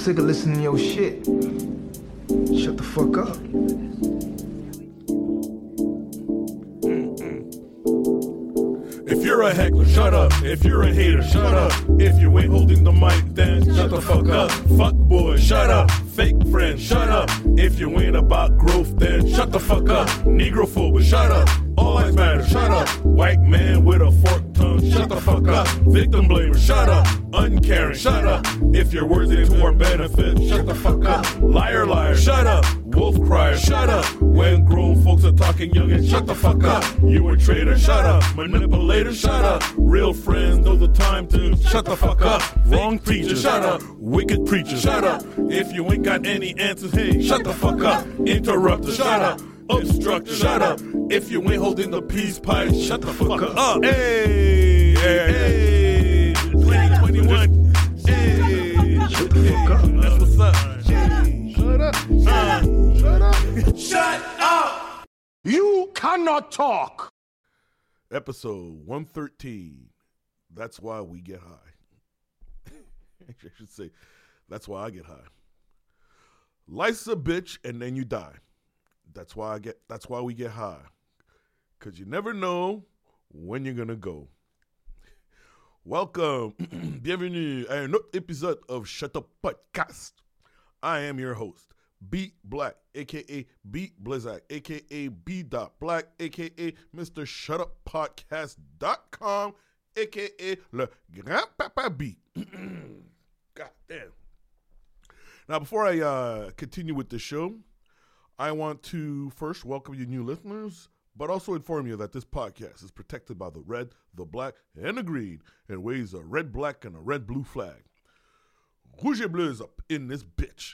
sick of listening to your shit. Shut the fuck up. If you're a heckler, shut up. If you're a hater, shut up. If you ain't holding the mic, then shut the fuck up. Fuck boy, shut up. Fake friend, shut up. If you ain't about growth, then shut the fuck up. Negrophobe, shut up. All lives matter, shut up. White man with a forked tongue, shut the fuck up. Victim blamer, shut up. Uncaring, shut up. If your words ain't to our benefit, shut the fuck up. Liar, liar, shut up. Wolf crier, shut up. When grown folks are talking young and shut the fuck up. You a traitor, shut up. Manipulator, shut up. Real friends know the time to shut the fuck up. Wrong preacher, shut up. Wicked preacher, shut up. If you ain't got any answers, hey, shut the fuck up. Interrupter, shut up. Obstructor, shut up. If you ain't holding the peace pipe, shut the fuck up. Hey, hey, 2021. Hey, shut the fuck up. That's what's up. Shut up. Shut up. Shut up. You cannot talk. Episode 113. That's why we get high. I should say, that's why I get high. Life's a bitch and then you die. That's why we get high. Cause you never know when you're gonna go. Welcome. Bienvenue à un autre épisode of Shut Up Podcast. I am your host, Beat Black, aka Beat Blizzak, aka B. Black, aka Mr. ShutUpPodcast.com, aka Le Grand Papa Beat. God damn. Now, before I continue with the show, I want to first welcome you new listeners, but also inform you that this podcast is protected by the red, the black, and the green, and waves a red, black, and a red, blue flag. Rouge et bleu is up in this bitch.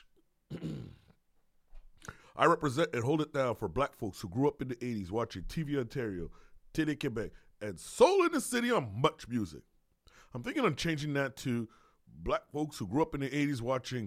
I represent and hold it down for black folks who grew up in the 80s watching TV Ontario, Télé Québec, and Soul in the City on Much Music. I'm thinking of changing that to black folks who grew up in the 80s watching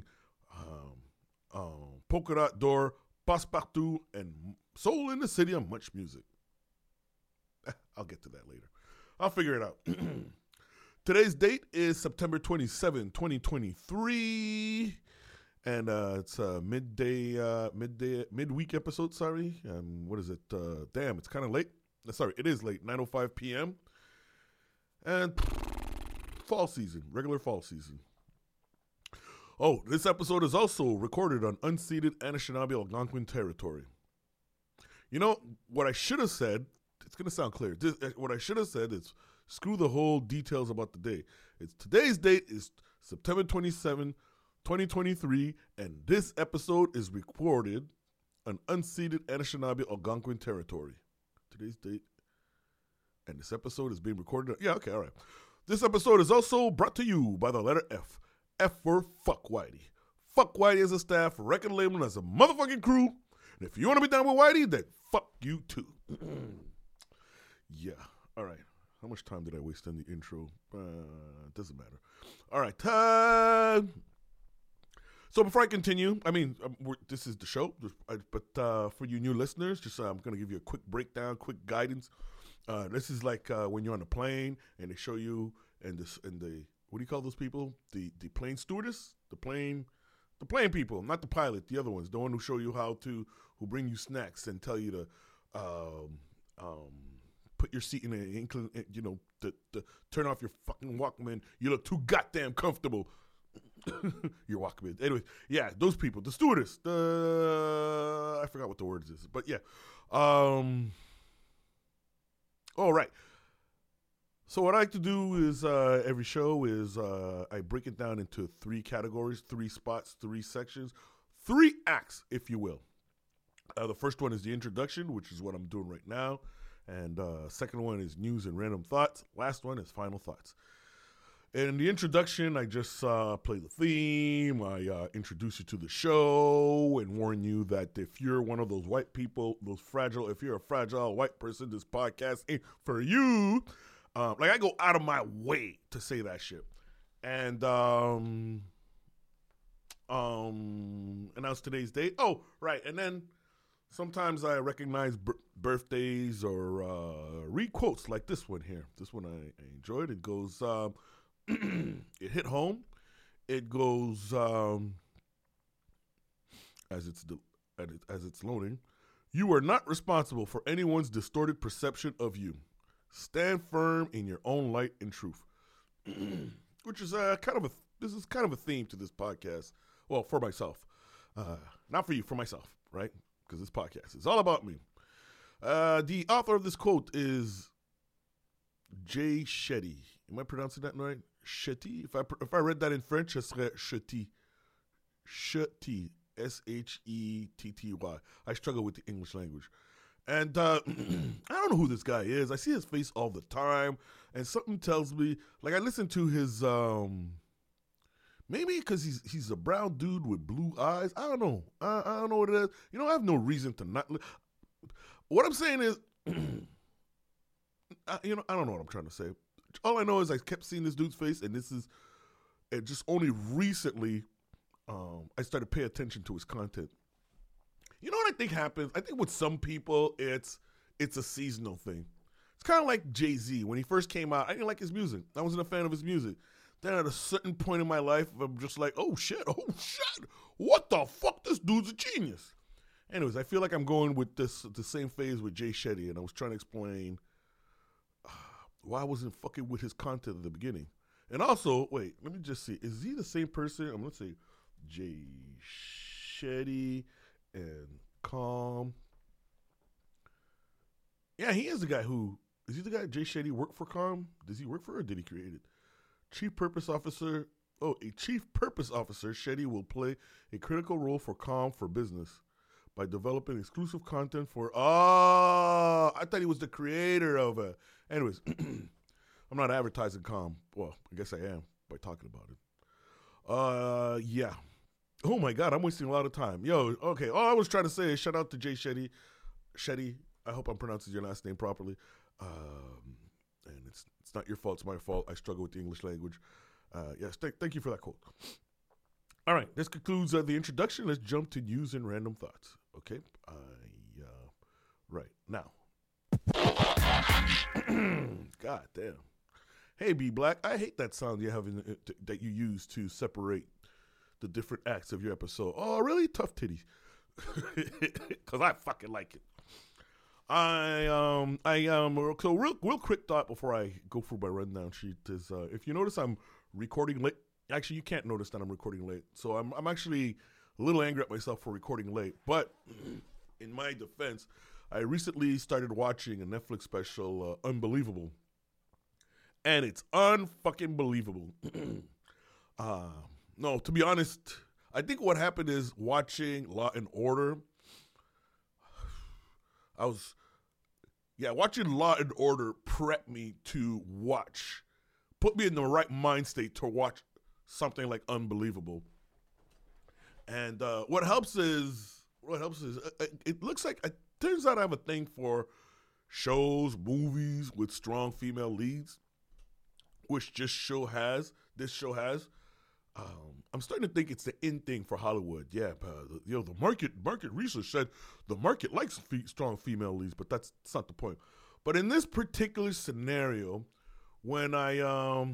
Polka Dot Door, Passepartout, and Soul in the City on Much Music. I'll get to that later. I'll figure it out. Today's date is September 27, 2023. And it's a midweek episode, sorry. What is it? Damn, it's kind of late. Sorry, it is late, 9:05 p.m. And fall season, regular fall season. Oh, this episode is also recorded on unceded Anishinaabe Algonquin territory. You know, what I should have said, it's going to sound clear. What I should have said is screw the whole details about the day. Today's date is September 27, 2023, and this episode is recorded on unceded Anishinaabe Algonquin territory. Today's date, and this episode is being recorded. Yeah, okay, all right. This episode is also brought to you by the letter F. F for Fuck Whitey. Fuck Whitey as a staff, record label as a motherfucking crew. And if you want to be down with Whitey, then fuck you too. Yeah. All right. How much time did I waste on the intro? Doesn't matter. All right. So before I continue, this is the show. But for you new listeners, I'm going to give you a quick breakdown, quick guidance. This is like when you're on a plane and they show you and the what do you call those people? The plane stewardess? The plane people, not the pilot, the other ones. The one who show you who bring you snacks and tell you to put your seat in an incline, to turn off your fucking Walkman. You look too goddamn comfortable. Your Walkman. Anyway, yeah, those people. The stewardess. I forgot what the word is. But yeah. All right. So what I like to do is every show is I break it down into 3 categories, 3 spots, 3 sections, 3 acts, if you will. The first one is the introduction, which is what I'm doing right now. And second one is news and random thoughts. Last one is final thoughts. In the introduction, I just play the theme. I introduce you to the show and warn you that if you're one of those white people, if you're a fragile white person, this podcast ain't for you. I go out of my way to say that shit. And announce today's date. Oh, right. And then sometimes I recognize birthdays or read quotes like this one here. This one I enjoyed. It goes, it hit home. It goes, as it's loading. You are not responsible for anyone's distorted perception of you. Stand firm in your own light and truth. Which is this is kind of a theme to this podcast. Well, for myself. Not for you, for myself, right? Because this podcast is all about me. The author of this quote is Jay Shetty. Am I pronouncing that right? Shetty? If I read that in French, it serait Shetty. Shetty. Shetty. I struggle with the English language. And I don't know who this guy is. I see his face all the time. And something tells me, like I listen to his, maybe because he's a brown dude with blue eyes. I don't know. I don't know what it is. You know, I have no reason to not. What I'm saying is, I don't know what I'm trying to say. All I know is I kept seeing this dude's face, and just only recently I started paying attention to his content. You know what I think happens? I think with some people, it's a seasonal thing. It's kind of like Jay-Z. When he first came out, I didn't like his music. I wasn't a fan of his music. Then at a certain point in my life, I'm just like, oh shit, what the fuck? This dude's a genius. Anyways, I feel like I'm going with the same phase with Jay Shetty, and I was trying to explain why I wasn't fucking with his content at the beginning. And also, wait, let me just see. Is he the same person? I'm going to say Jay Shetty and Calm. Yeah, he is the guy is he the guy Jay Shetty worked for Calm? Does he work for her or did he create it? Chief Purpose Officer. Oh, a Chief Purpose Officer, Shetty will play a critical role for Calm for Business by developing exclusive content for... Oh, I thought he was the creator of it. Anyways, I'm not advertising Calm. Well, I guess I am by talking about it. Yeah. Oh my God, I'm wasting a lot of time. Yo, okay, all I was trying to say is shout out to Jay Shetty. Shetty, I hope I'm pronouncing your last name properly. And it's not your fault, it's my fault. I struggle with the English language. Yes, thank you for that quote. All right, this concludes the introduction. Let's jump to news and random thoughts. Okay, right now. God damn. Hey, B Black, I hate that sound that you use to separate the different acts of your episode. Oh, really? Tough titties. Because I fucking like it. So real quick thought before I go through my rundown sheet is if you notice I'm recording late. Actually, you can't notice that I'm recording late. So I'm actually a little angry at myself for recording late. But in my defense, I recently started watching a Netflix special, Unbelievable. And it's unfucking believable. No, to be honest, I think what happened is watching Law and Order. Watching Law and Order prepped me to put me in the right mind state to watch something like Unbelievable. And what helps is it looks like, it turns out I have a thing for shows, movies with strong female leads, which this show has. I'm starting to think it's the in thing for Hollywood. Yeah, the market research said the market likes strong female leads, but that's not the point. But in this particular scenario, when I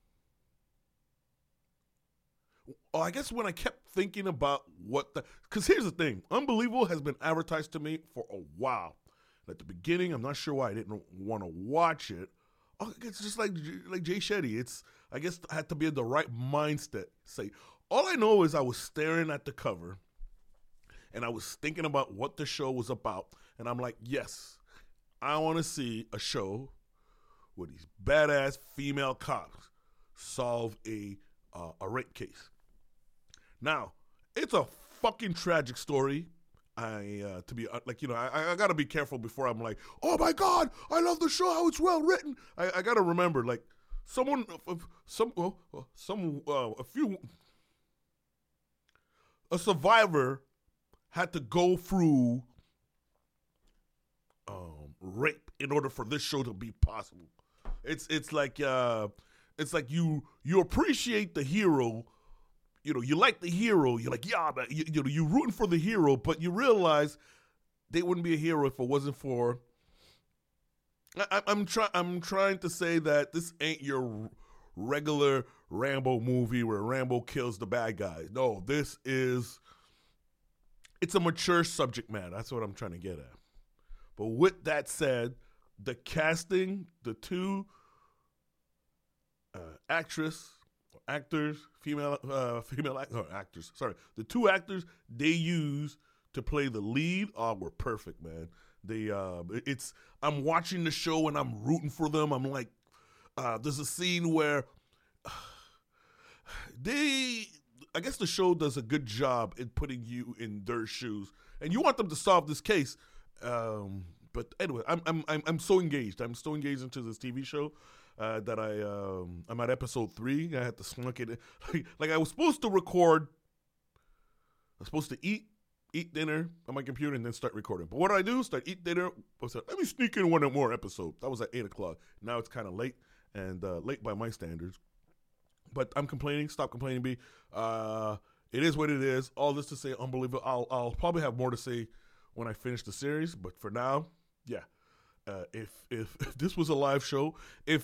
when I kept thinking about because here's the thing, Unbelievable has been advertised to me for a while. And at the beginning, I'm not sure why I didn't want to watch it. Oh, it's just like Jay Shetty. I guess I had to be in the right mindset. All I know is I was staring at the cover, and I was thinking about what the show was about, and I'm like, yes, I want to see a show where these badass female cops solve a rape case. Now, it's a fucking tragic story. I gotta be careful before I'm like, oh my God, I love the show, how it's well written. I gotta remember, like, a survivor had to go through rape in order for this show to be possible. It's like you appreciate the hero. You know, you like the hero. You're like, yeah, but you're rooting for the hero, but you realize they wouldn't be a hero if it wasn't for. I'm trying to say that this ain't your regular Rambo movie where Rambo kills the bad guys. No, this is it's a mature subject matter. That's what I'm trying to get at. But with that said, the casting, the two actors, the two actors they use to play the lead were perfect, man. I'm watching the show and I'm rooting for them. I'm like, there's a scene where I guess the show does a good job in putting you in their shoes, and you want them to solve this case. But anyway, I'm so engaged. I'm so engaged into this TV show that I'm at episode 3. I had to slunk it in. Like I was supposed to record. I was supposed to eat dinner on my computer and then start recording. But what did I do? Eat dinner. I said, let me sneak in one more episode. That was at 8:00. Now it's kind of late, and late by my standards. But I'm complaining. Stop complaining, B. It is what it is. All this to say, unbelievable. I'll probably have more to say when I finish the series. But for now, yeah. If this was a live show, if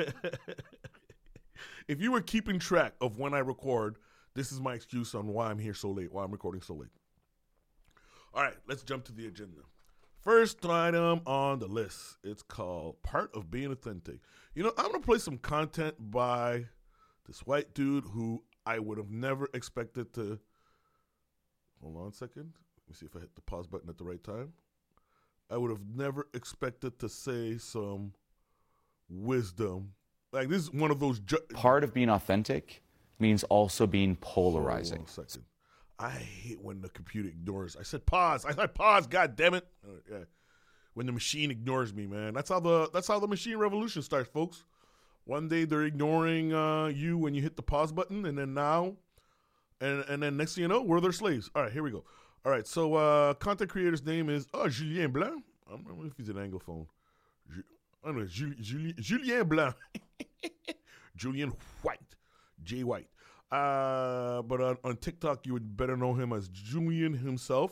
you were keeping track of when I record, this is my excuse on why I'm here so late, why I'm recording so late. All right, let's jump to the agenda. First item on the list, it's called Part of Being Authentic. You know, I'm going to play some content by this white dude who I would have never expected to. Hold on a second. Let me see if I hit the pause button at the right time. I would have never expected to say some wisdom. Like, this is one of those. Part of being authentic means also being polarizing. Hold on a second. I hate when the computer ignores. I said pause. God damn it. Yeah. When the machine ignores me, man. That's how the machine revolution starts, folks. One day they're ignoring you when you hit the pause button, and then then next thing you know, we're their slaves. All right, here we go. All right, so content creator's name is Julien Blanc. I don't know if he's an Anglophone. I don't know, Julien Blanc. Julian White. Jay White. But on TikTok, you would better know him as Julian himself.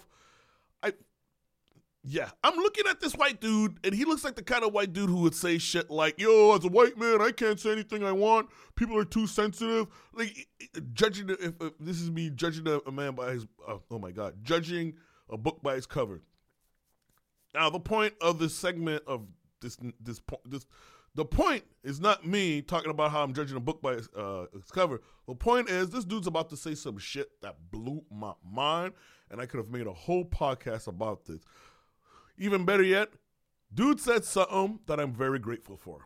I'm looking at this white dude, and he looks like the kind of white dude who would say shit like, yo, as a white man, I can't say anything I want. People are too sensitive. Like, judging, if this is me judging a man by his, judging a book by its cover. Now, the point of this segment of the point is not me talking about how I'm judging a book by its cover. The point is, this dude's about to say some shit that blew my mind, and I could have made a whole podcast about this. Even better yet, dude said something that I'm very grateful for.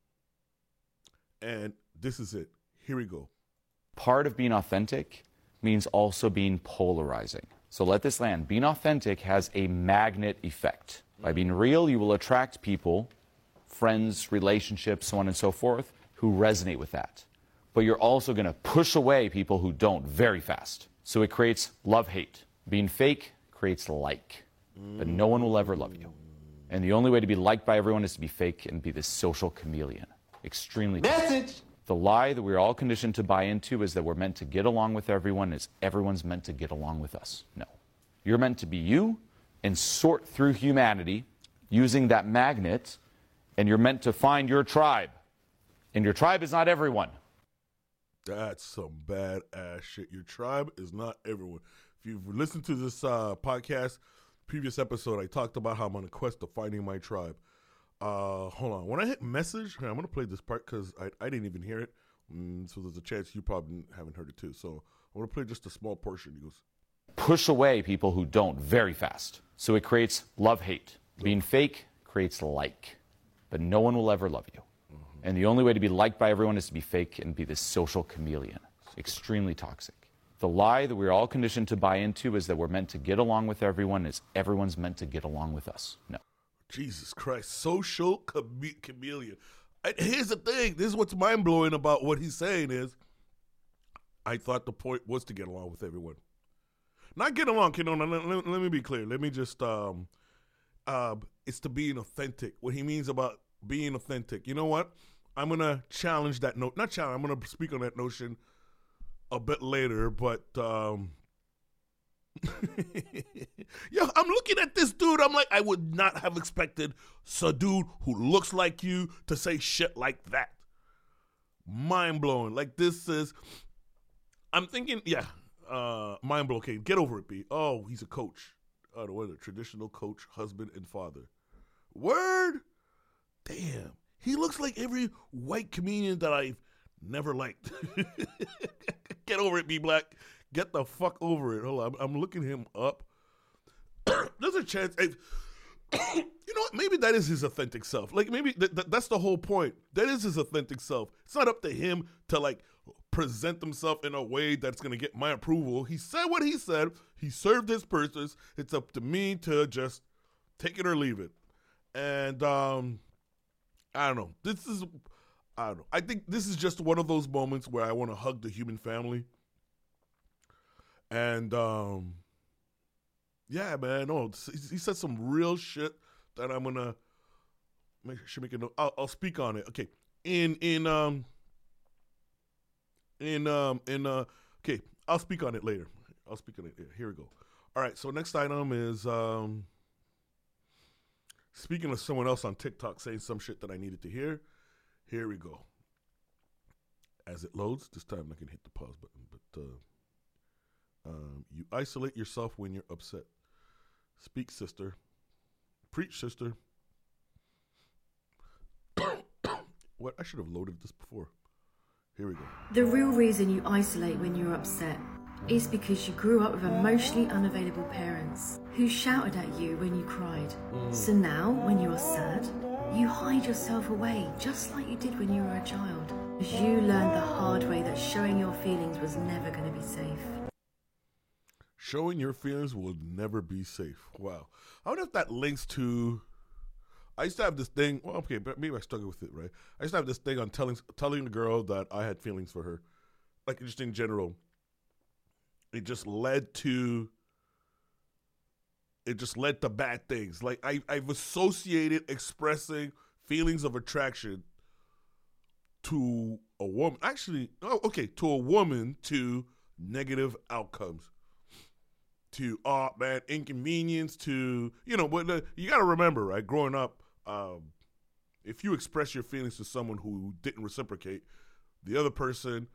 And this is it. Here we go. Part of being authentic means also being polarizing. So let this land. Being authentic has a magnet effect. By being real, you will attract people, friends, relationships, so on and so forth, who resonate with that. But you're also going to push away people who don't very fast. So it creates love-hate. Being fake creates like. But no one will ever love you. And the only way to be liked by everyone is to be fake and be this social chameleon. Extremely toxic. The lie that we're all conditioned to buy into is that we're meant to get along with everyone as everyone's meant to get along with us. No. You're meant to be you and sort through humanity using that magnet, and you're meant to find your tribe. And your tribe is not everyone. That's some badass shit. Your tribe is not everyone. If you've listened to this podcast, previous episode, I talked about how I'm on a quest to finding my tribe. Hold on. When I hit message, I'm going to play this part because I didn't even hear it. So there's a chance you probably haven't heard it too. So I'm going to play just a small portion. He goes, push away people who don't very fast. So it creates love-hate. Being fake creates like. But no one will ever love you. And the only way to be liked by everyone is to be fake and be this social chameleon. Extremely toxic. The lie that we're all conditioned to buy into is that we're meant to get along with everyone as everyone's meant to get along with us. No. Jesus Christ. Social chameleon. Here's the thing. This is what's mind-blowing about what he's saying is, I thought the point was to get along with everyone. Not get along, let me be clear. Let me just, it's to being authentic. What he means about being authentic. You know what? I'm going to challenge that note. Not challenge, I'm going to speak on that notion a bit later, but yeah, I'm looking at this dude. I'm like, I would not have expected a dude who looks like you to say shit like that. Mind blowing. Like, this is, I'm thinking, yeah, mind blockade. Get over it, B. Oh, he's a coach. What a traditional coach, husband, and father. Word? Damn. He looks like every white comedian that I've never liked. Get over it, B Black. Get the fuck over it. Hold on. I'm looking him up. There's a chance. You know what? Maybe that is his authentic self. Like, maybe that's the whole point. That is his authentic self. It's not up to him to, like, present himself in a way that's going to get my approval. He said what he said. He served his purpose. It's up to me to just take it or leave it. And I don't know. I don't know. I think this is just one of those moments where I want to hug the human family. And yeah, man. No, he said some real shit that I'm gonna make a note. I'll speak on it. Okay. Okay, I'll speak on it later. Here we go. All right, so next item is speaking of someone else on TikTok saying some shit that I needed to hear. Here we go. As it loads, this time I can hit the pause button, but you isolate yourself when you're upset. Speak, sister. Preach, sister. What? I should have loaded this before. Here we go. The real reason you isolate when you're upset is because you grew up with emotionally unavailable parents who shouted at you when you cried. So now, when you are sad, you hide yourself away, just like you did when you were a child. Because you learned the hard way that showing your feelings was never going to be safe. Showing your feelings will never be safe. Wow. I wonder if that links to... I used to have this thing... Well, okay, but maybe I struggle with it, right? I used to have this thing on telling the girl that I had feelings for her. Like, just in general. It just led to bad things. Like, I've associated expressing feelings of attraction to a woman. Actually, to a woman to negative outcomes. To, inconvenience, to, but you got to remember, right, growing up, if you express your feelings to someone who didn't reciprocate, the other person,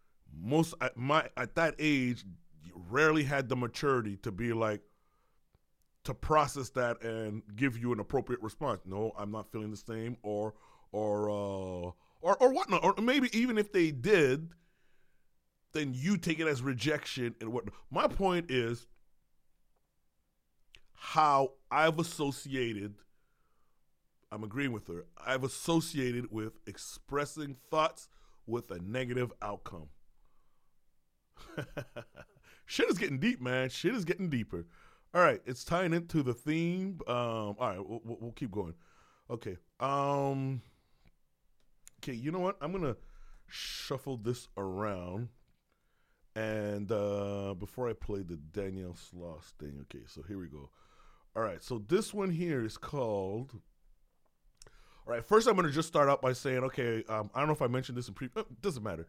at that age, rarely had the maturity to be like, to process that and give you an appropriate response. No, I'm not feeling the same, or whatnot. Or maybe even if they did, then you take it as rejection and whatnot. My point is, how I've associated, I'm agreeing with her, I've associated with expressing thoughts with a negative outcome. Shit is getting deep, man. Shit is getting deeper. All right, it's tying into the theme. All right, we'll keep going. Okay. Okay, you know what? I'm going to shuffle this around. And before I play the Danielle Sloss thing, okay, so here we go. All right, so this one here is called... All right, first I'm going to just start out by saying, okay, I don't know if I mentioned this in doesn't matter.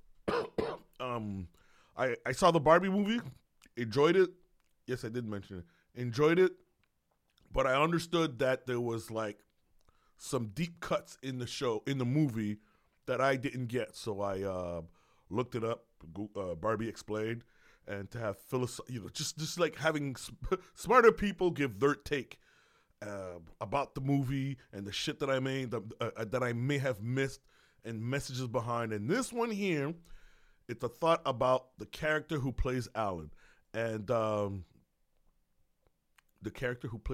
I saw the Barbie movie, enjoyed it. Yes, I did mention it. Enjoyed it, but I understood that there was like some deep cuts in the movie that I didn't get. So I looked it up, Barbie Explained, and to have just like having smarter people give their take about the movie and the shit that I made, that I may have missed, and messages behind. And this one here, it's a thought about the character who plays Alan. And the character who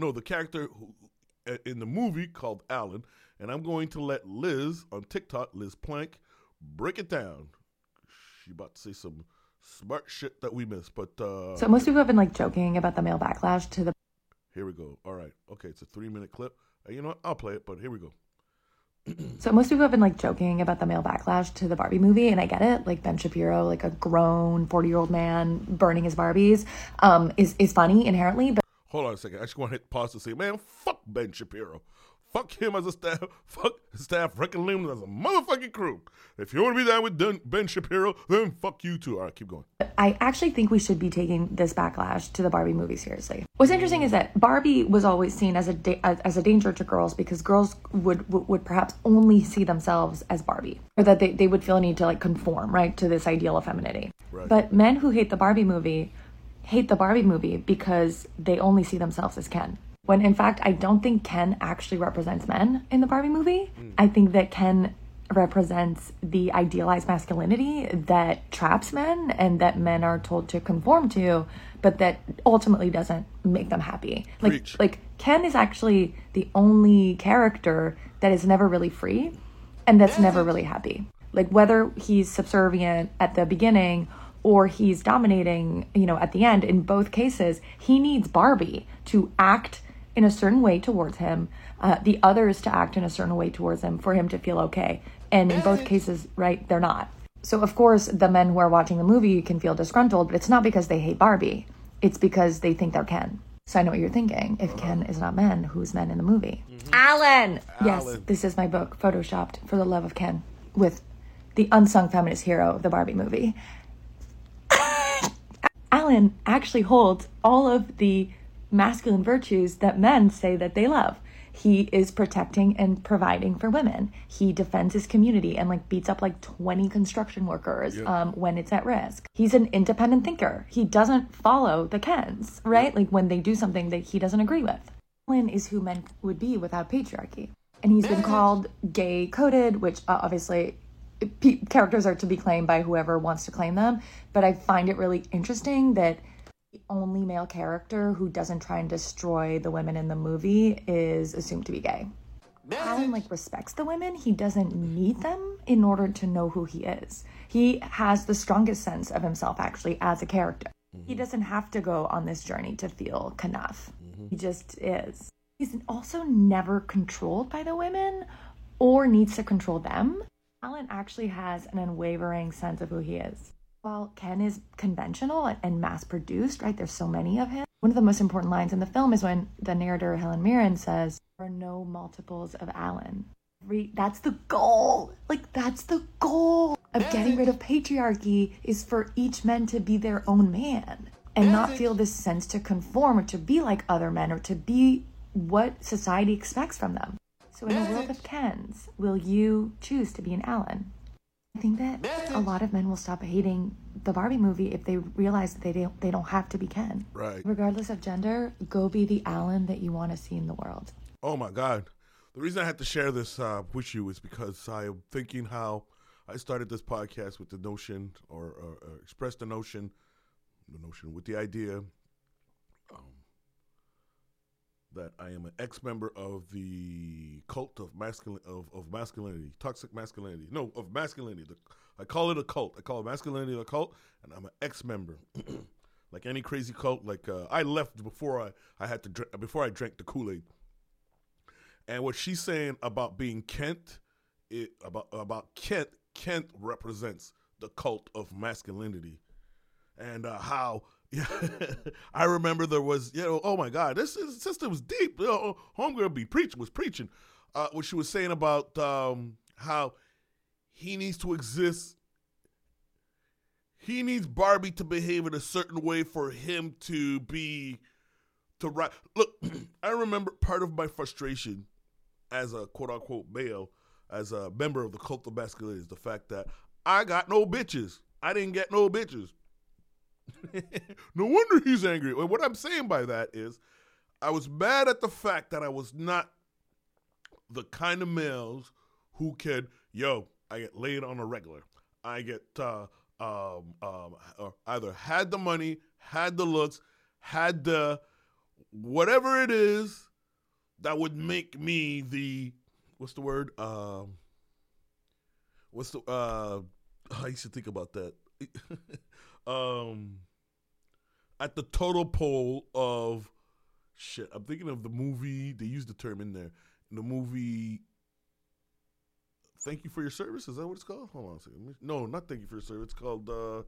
in the movie called Alan. And I'm going to let Liz on TikTok, Liz Plank, break it down. She about to say some smart shit that we missed. But so most people have been like joking about the male backlash to the... Here we go. All right. Okay, it's a 3-minute clip. You know what? I'll play it, but here we go. So most people have been like joking about the male backlash to the Barbie movie, and I get it. Like Ben Shapiro, like a grown 40-year-old man burning his Barbies, is funny inherently. But hold on a second. I just want to hit pause to say, man, fuck Ben Shapiro. Fuck him as a staff. Fuck his staff. Reckoning as a motherfucking crew. If you want to be down with Ben Shapiro, then fuck you too. All right, keep going. I actually think we should be taking this backlash to the Barbie movie seriously. What's interesting is that Barbie was always seen as a danger to girls because girls would perhaps only see themselves as Barbie, or that they would feel a need to like conform, right, to this ideal of femininity. Right. Right. But men who hate the Barbie movie because they only see themselves as Ken. When in fact, I don't think Ken actually represents men in the Barbie movie. I think that Ken represents the idealized masculinity that traps men and that men are told to conform to, but that ultimately doesn't make them happy. Like Ken is actually the only character that is never really free and that's never really happy. Like whether he's subservient at the beginning or he's dominating, at the end, in both cases, he needs Barbie to act in a certain way towards him, the others to act in a certain way towards him for him to feel okay. And in both cases, right, they're not. So of course, the men who are watching the movie can feel disgruntled, but it's not because they hate Barbie. It's because they think they're Ken. So I know what you're thinking. If Ken is not men, who's men in the movie? Alan! Yes, this is my book, Photoshopped for the Love of Ken, with the unsung feminist hero of the Barbie movie. Alan actually holds all of the masculine virtues that men say that they love. He is protecting and providing for women. He defends his community and beats up 20 construction workers when it's at risk. He's an independent thinker. He doesn't follow the Kens, right? When they do something that he doesn't agree with. Alan is who men would be without patriarchy. And he's been called gay coded, which obviously characters are to be claimed by whoever wants to claim them. But I find it really interesting that the only male character who doesn't try and destroy the women in the movie is assumed to be gay. Alan respects the women. He doesn't need them in order to know who he is. He has the strongest sense of himself actually as a character. He doesn't have to go on this journey to feel enough. He just is. He's also never controlled by the women or needs to control them. Alan actually has an unwavering sense of who he is. While Ken is conventional and mass-produced, right, there's so many of him. One of the most important lines in the film is when the narrator, Helen Mirren, says, there are no multiples of Alan. That's the goal. That's the goal of getting rid of patriarchy, is for each man to be their own man and not feel this sense to conform or to be like other men or to be what society expects from them. So in a world of Kens, will you choose to be an Alan? I think that a lot of men will stop hating the Barbie movie if they realize that they don't have to be Ken. Right. Regardless of gender, go be the Alan that you want to see in the world. Oh my God. The reason I had to share this with you is because I am thinking how I started this podcast with the notion or expressed the notion with the idea that I am an ex-member of the cult of masculinity, toxic masculinity. No, of masculinity. I call it a cult. I call it masculinity a cult, and I'm an ex-member. Like any crazy cult. I left before I drank the Kool-Aid. And what she's saying about being Kent, about Kent represents the cult of masculinity, and how. Yeah, I remember there was, oh my God, this sister was deep. Homegirl was preaching. What she was saying about how he needs to exist. He needs Barbie to behave in a certain way for him to right. Look, I remember part of my frustration as a quote unquote male, as a member of the cult of masculinity, is the fact that I got no bitches. I didn't get no bitches. No wonder he's angry. What I'm saying by that is I was mad at the fact that I was not the kind of males who could, I get laid on a regular. I get either had the money, had the looks, had the whatever it is that would make me the, what's the word? I used to think about that. At the total pole of shit. I'm thinking of the movie. They used the term in there. In the movie, Thank You for Your Service. Is that what it's called? Hold on a second. No, not Thank You for Your Service. It's called,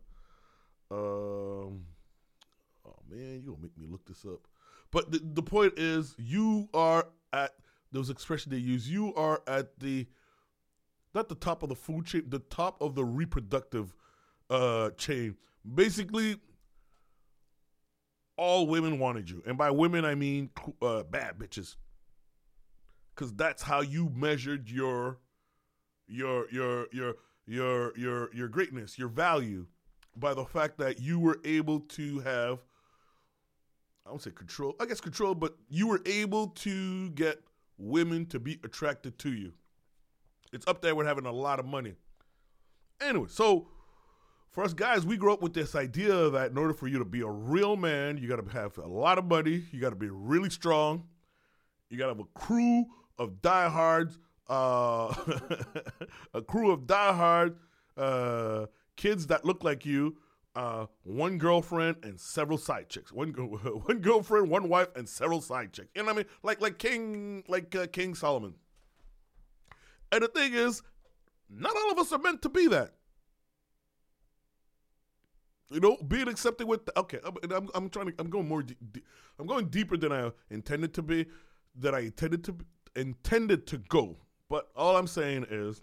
oh man, you're going to make me look this up. But the point is, you are at, there was an expression they use, you are at not the top of the food chain, the top of the reproductive chain. Basically, all women wanted you, and by women I mean bad bitches, because that's how you measured your greatness, your value, by the fact that you were able to have, I won't say control, I guess control, but you were able to get women to be attracted to you. It's up there with having a lot of money. Anyway, so for us guys, we grew up with this idea that in order for you to be a real man, you got to have a lot of money, you got to be really strong, you got to have a crew of diehards, kids that look like you, one girlfriend and several side chicks. One girlfriend, one wife, and several side chicks. You know what I mean? Like King Solomon. And the thing is, not all of us are meant to be that. You know, being accepted with I'm going deeper than I intended to be, intended to go. But all I'm saying is,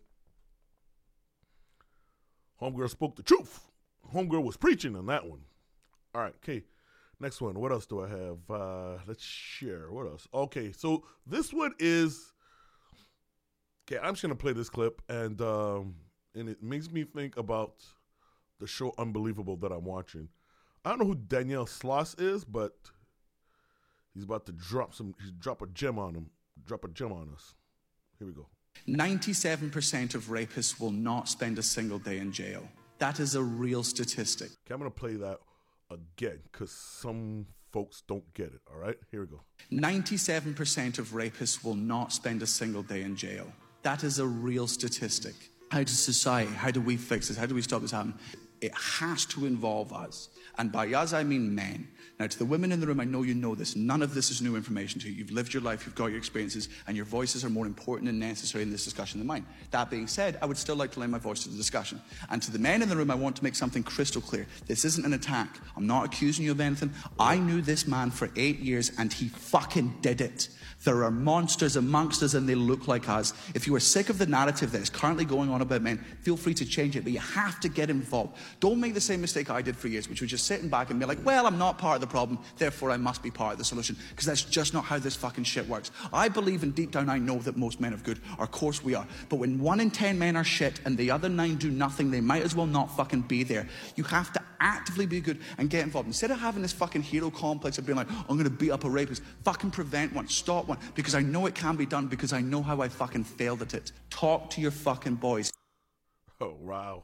homegirl spoke the truth. Homegirl was preaching on that one. All right, okay. Next one. What else do I have? Let's share. What else? Okay, so this one is, okay, I'm just going to play this clip, and it makes me think about the show Unbelievable that I'm watching. I don't know who Danielle Sloss is, but he's about to drop a gem on us. Here we go. 97% of rapists will not spend a single day in jail. That is a real statistic. Okay, I'm going to play that again because some folks don't get it, all right? Here we go. 97% of rapists will not spend a single day in jail. That is a real statistic. How does society, how do we fix this? How do we stop this happening? It has to involve us. And by us, I mean men. Now, to the women in the room, I know you know this. None of this is new information to you. You've lived your life, you've got your experiences, and your voices are more important and necessary in this discussion than mine. That being said, I would still like to lend my voice to the discussion. And to the men in the room, I want to make something crystal clear. This isn't an attack. I'm not accusing you of anything. I knew this man for 8 years, and he fucking did it. There are monsters amongst us, and they look like us. If you are sick of the narrative that is currently going on about men, feel free to change it, but you have to get involved. Don't make the same mistake I did for years, which was just sitting back and be like, well, I'm not part of the problem, therefore I must be part of the solution, because that's just not how this fucking shit works. I believe, and deep down I know that most men are good. Of course we are. But when 1 in 10 men are shit and the other 9 do nothing, they might as well not fucking be there. You have to actively be good and get involved. Instead of having this fucking hero complex of being like, I'm going to beat up a rapist, fucking prevent one, stop one, because I know it can be done, because I know how I fucking failed at it. Talk to your fucking boys. Oh, wow.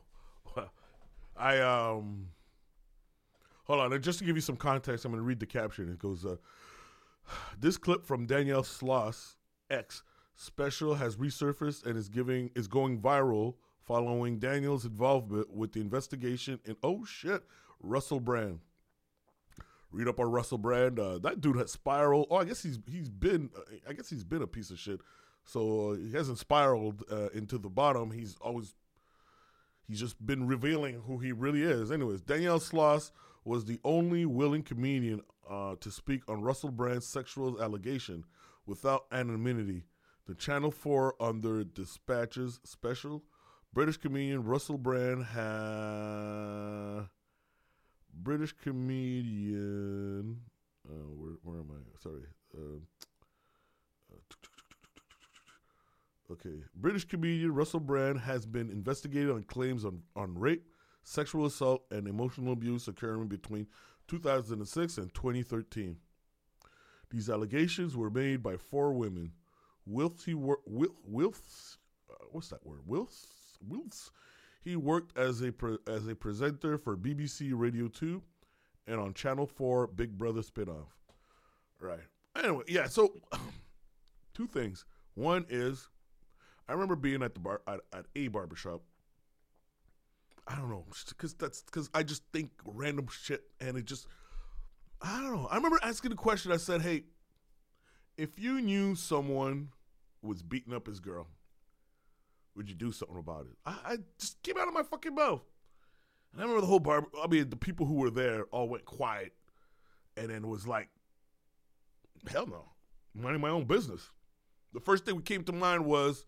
Hold on, just to give you some context, I'm going to read the caption. It goes, this clip from Danielle Sloss X special has resurfaced and is going viral following Daniel's involvement with the investigation in, Russell Brand. Read up on Russell Brand. That dude has spiraled. Oh, I guess he's been a piece of shit. So he hasn't spiraled into the bottom. He's just been revealing who he really is. Anyways, Danielle Sloss was the only willing comedian to speak on Russell Brand's sexual allegation without anonymity. The Channel 4 under Dispatches special, British comedian Russell Brand where am I? Sorry. Okay. British comedian Russell Brand has been investigated on claims on rape, sexual assault, and emotional abuse occurring between 2006 and 2013. These allegations were made by 4 women. Wilfs. He worked as a presenter for BBC Radio 2 and on Channel 4 Big Brother spinoff. Right. Anyway, yeah, so 2 things. One is, I remember being at a barbershop. I don't know, because I just think random shit, and it just, I don't know. I remember asking the question. I said, hey, if you knew someone was beating up his girl, would you do something about it? I just came out of my fucking mouth. And I remember the people who were there all went quiet, and then was like, hell no, minding my own business. The first thing that came to mind was,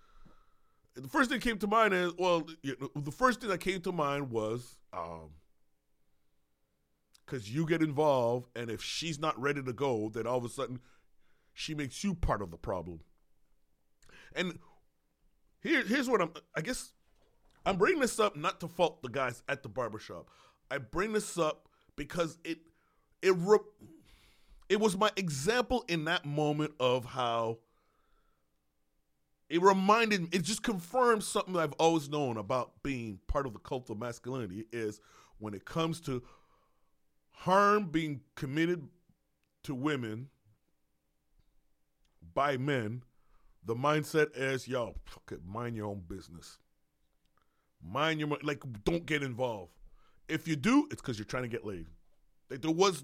because you get involved, and if she's not ready to go, then all of a sudden she makes you part of the problem. And here's what I'm bringing this up not to fault the guys at the barbershop. I bring this up because it was my example in that moment of how it just confirmed something that I've always known about being part of the cult of masculinity is when it comes to harm being committed to women by men, the mindset is, yo, fuck it, mind your own business. Don't get involved. If you do, it's because you're trying to get laid. Like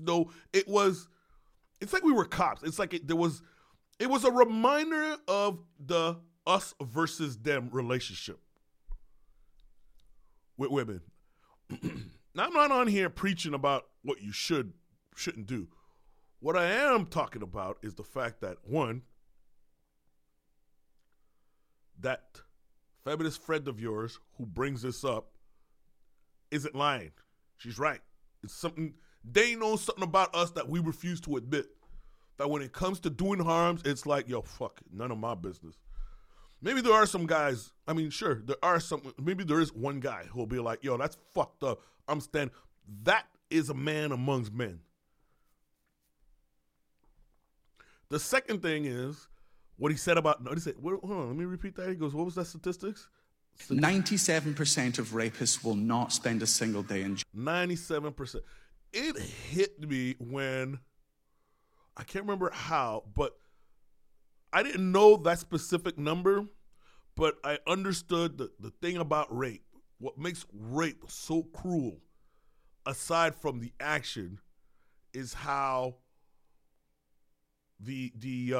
it's like we were cops. It's like it was a reminder of the us versus them relationship with women. Now, I'm not on here preaching about what you shouldn't do. What I am talking about is the fact that, one, that feminist friend of yours who brings this up isn't lying. She's right. It's something, they know something about us that we refuse to admit. That when it comes to doing harms, it's like, yo, fuck, none of my business. Maybe there are some guys, sure, maybe there is one guy who'll be like, yo, that's fucked up. I'm standing. That is a man amongst men. The second thing is what he said about, hold on, let me repeat that. He goes, what was that statistics? 97% of rapists will not spend a single day in jail. 97%. It hit me when, I can't remember how, but I didn't know that specific number, but I understood the thing about rape. What makes rape so cruel, aside from the action, is how the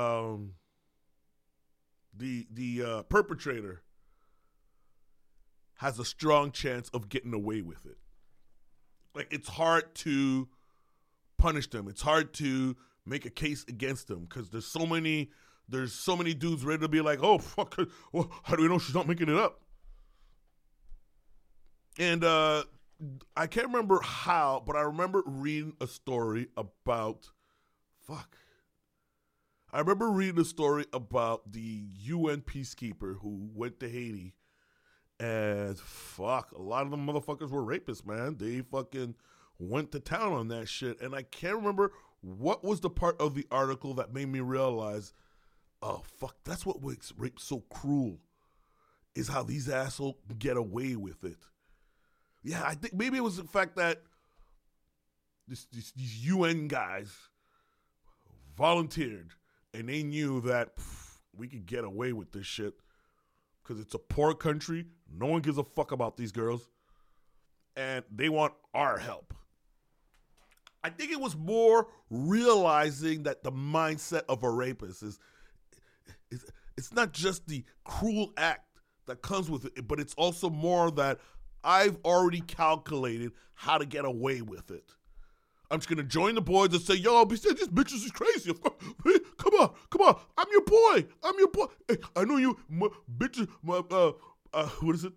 perpetrator has a strong chance of getting away with it. Like, it's hard to punish them. It's hard to make a case against them because there's so many dudes ready to be like, oh, fuck her. Well, how do we know she's not making it up? And I can't remember how, but I remember reading a story about, I remember reading a story about the UN peacekeeper who went to Haiti, and a lot of them motherfuckers were rapists, man. They fucking went to town on that shit, and I can't remember what was the part of the article that made me realize, oh, fuck, that's what makes rape so cruel, is how these assholes get away with it. Yeah, I think maybe it was the fact that these UN guys volunteered, and they knew that we could get away with this shit because it's a poor country. No one gives a fuck about these girls, and they want our help. I think it was more realizing that the mindset of a rapist is it's not just the cruel act that comes with it, but it's also more that I've already calculated how to get away with it. I'm just going to join the boys and say, yo, this bitch is crazy. Of course. Hey, come on. I'm your boy. Hey, I know you, bitches, what is it?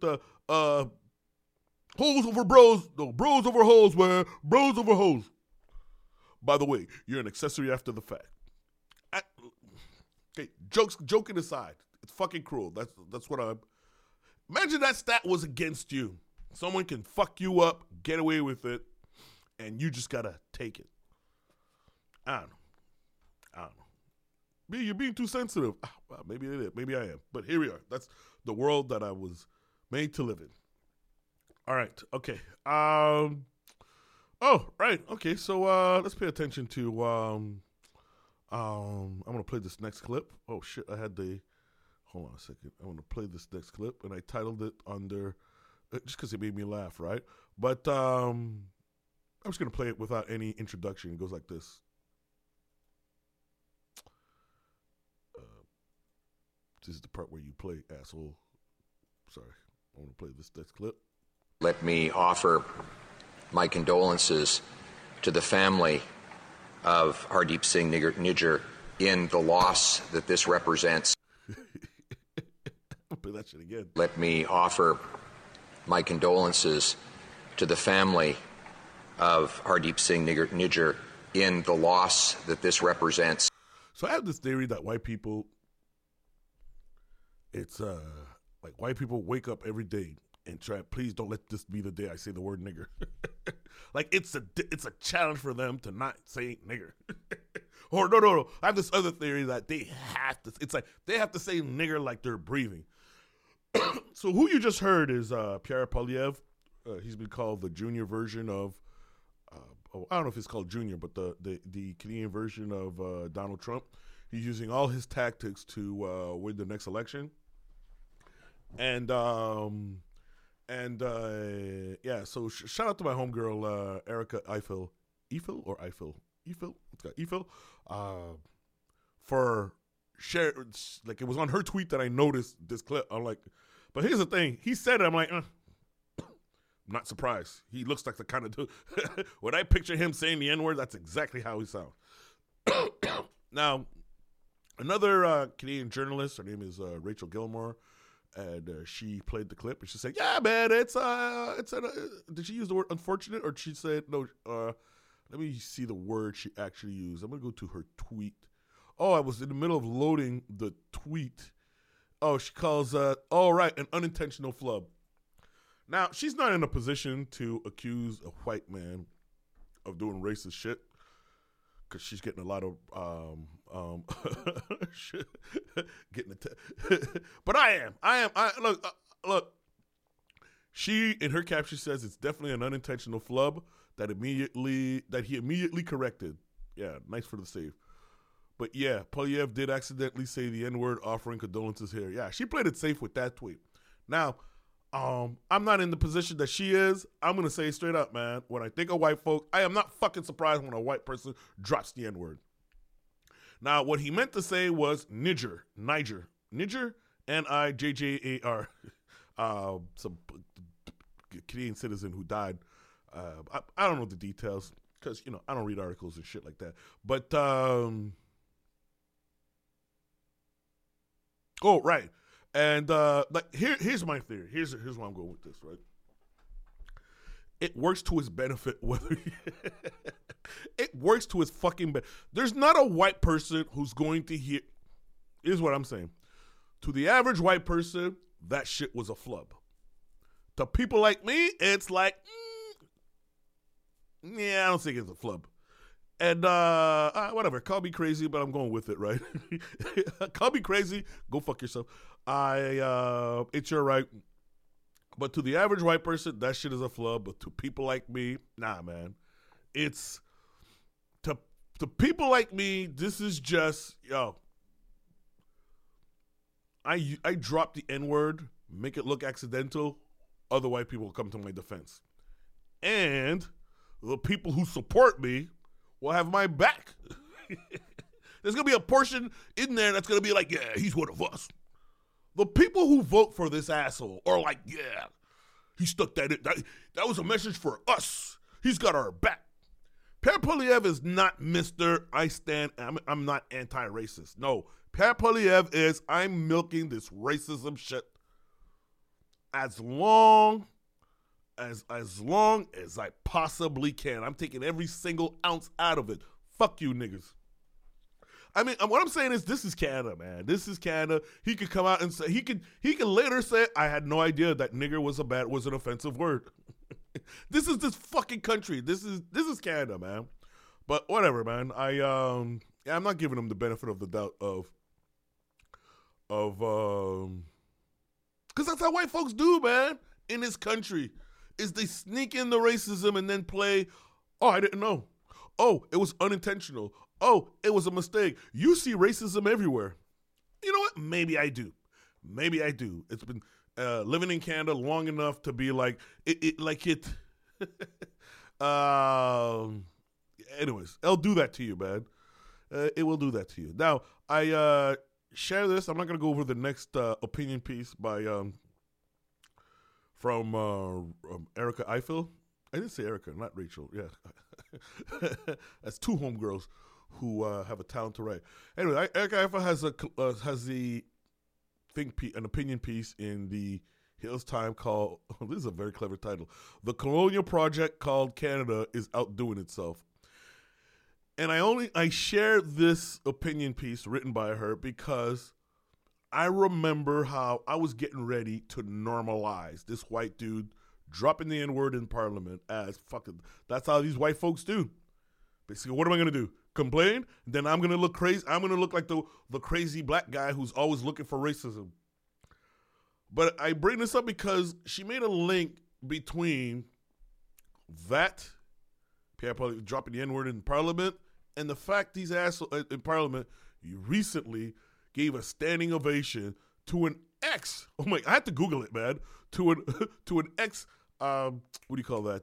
Hoes over bros. No, bros over hoes, man. Bros over hoes. By the way, you're an accessory after the fact. Okay, joking aside, it's fucking cruel. That's what I'm. Imagine that stat was against you. Someone can fuck you up, get away with it, and you just gotta take it. I don't know. You're being too sensitive. Well, maybe it is. Maybe I am. But here we are. That's the world that I was made to live in. All right. Okay. Oh, right. Okay. So let's pay attention to. I'm gonna play this next clip. Oh shit! I had the. Hold on a second. I'm gonna play this next clip, and I titled it under. Just because it made me laugh, right? But I'm just going to play it without any introduction. It goes like this. This is the part where you play, asshole. Sorry. I want to play this next clip. Let me offer my condolences to the family of Hardeep Singh Nijjar in the loss that this represents. I'll play that shit again. Let me offer my condolences to the family of Hardeep Singh Nijjar in the loss that this represents. So I have this theory that white people, it's like white people wake up every day And please don't let this be the day I say the word nigger. Like it's a challenge for them to not say nigger. Or no. I have this other theory that they have to. It's like they have to say nigger like they're breathing. So who you just heard is Pierre Poilievre. He's been called the junior version of. I don't know if it's called junior, but the Canadian version of Donald Trump. He's using all his tactics to win the next election. And yeah, so shout out to my homegirl, Erica Eiffel, for share. Like, it was on her tweet that I noticed this clip. I'm like, but here's the thing. He said it. I'm like, I'm not surprised. He looks like the kind of dude. When I picture him saying the N-word, that's exactly how he sounds. Now, another Canadian journalist, her name is Rachel Gilmore, and she played the clip, and she said, "Yeah, man, it's did she use the word unfortunate, or she said no? Let me see the word she actually used. I'm gonna go to her tweet. Oh, I was in the middle of loading the tweet. Oh, she calls an unintentional flub. Now, she's not in a position to accuse a white man of doing racist shit, because she's getting a lot of shit, but I am. Look. She, in her caption, says it's definitely an unintentional flub that he immediately corrected. Yeah, nice for the save. But yeah, Poilievre did accidentally say the N-word, offering condolences here. Yeah, she played it safe with that tweet. Now, I'm not in the position that she is. I'm going to say straight up, man, when I think of white folk, I am not fucking surprised when a white person drops the N-word. Now, what he meant to say was Niger, N-I-J-J-A-R. Some Canadian citizen who died. I don't know the details, because, I don't read articles and shit like that. But, oh, right. And here's my theory. Here's where I'm going with this, right? It works to his benefit. It works to his fucking benefit. There's not a white person who's going to hear. Here's what I'm saying. To the average white person, that shit was a flub. To people like me, it's like, yeah, I don't think it's a flub. And whatever, call me crazy, but I'm going with it, right? Call me crazy, go fuck yourself. It's your right. But to the average white person, that shit is a flub. But to people like me, nah, man. It's to people like me, this is just, I drop the N-word, make it look accidental, other white people will come to my defense. And the people who support me will have my back. There's going to be a portion in there that's going to be like, yeah, he's one of us. The people who vote for this asshole are like, yeah, he stuck that in. That was a message for us. He's got our back. Pierre Poilievre is not Mr. I'm not anti-racist. No, Pierre Poilievre is, I'm milking this racism shit as long as I possibly can. I'm taking every single ounce out of it. Fuck you, niggas. I mean, what I'm saying is, this is Canada, man. This is Canada. He could come out and say, he can later say, I had no idea that nigger was an offensive word. This is this fucking country. This is Canada, man. But whatever, man. I'm not giving him the benefit of the doubt because that's how white folks do, man. In this country, is they sneak in the racism and then play, oh, I didn't know. Oh, it was unintentional. Oh, it was a mistake. You see racism everywhere. You know what? Maybe I do. It's been living in Canada long enough to be like it. Anyways, it'll do that to you, man. It will do that to you. Now, I share this. I'm not gonna go over the next opinion piece by from Erica Eiffel. I didn't say Erica, not Rachel. Yeah, that's two homegirls who have a talent to write. Anyway, Erica Eiffel has an opinion piece in the Hills Time called, this is a very clever title, "The Colonial Project Called Canada is Outdoing Itself." And I share this opinion piece written by her because I remember how I was getting ready to normalize this white dude dropping the N-word in Parliament as fucking. That's how these white folks do. Basically, what am I gonna do? Complain? Then I'm gonna look crazy. I'm gonna look like the crazy black guy who's always looking for racism. But I bring this up because she made a link between that, Pierre Poilievre dropping the N-word in Parliament, and the fact these assholes in Parliament recently gave a standing ovation to an ex. Oh my! I had to Google it, man. To an ex. What do you call that?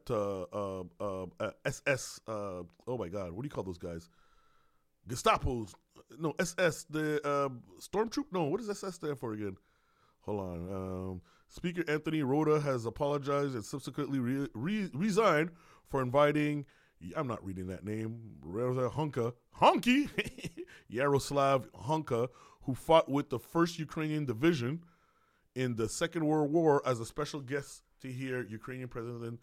SS. Oh my God! What do you call those guys? Gestapo's. No, SS. The stormtroop. No, what does SS stand for again? Hold on. Speaker Anthony Rota has apologized and subsequently resigned for inviting. I'm not reading that name. Honky Yaroslav Hunka, who fought with the 1st Ukrainian Division in the Second World War as a special guest to hear Ukrainian President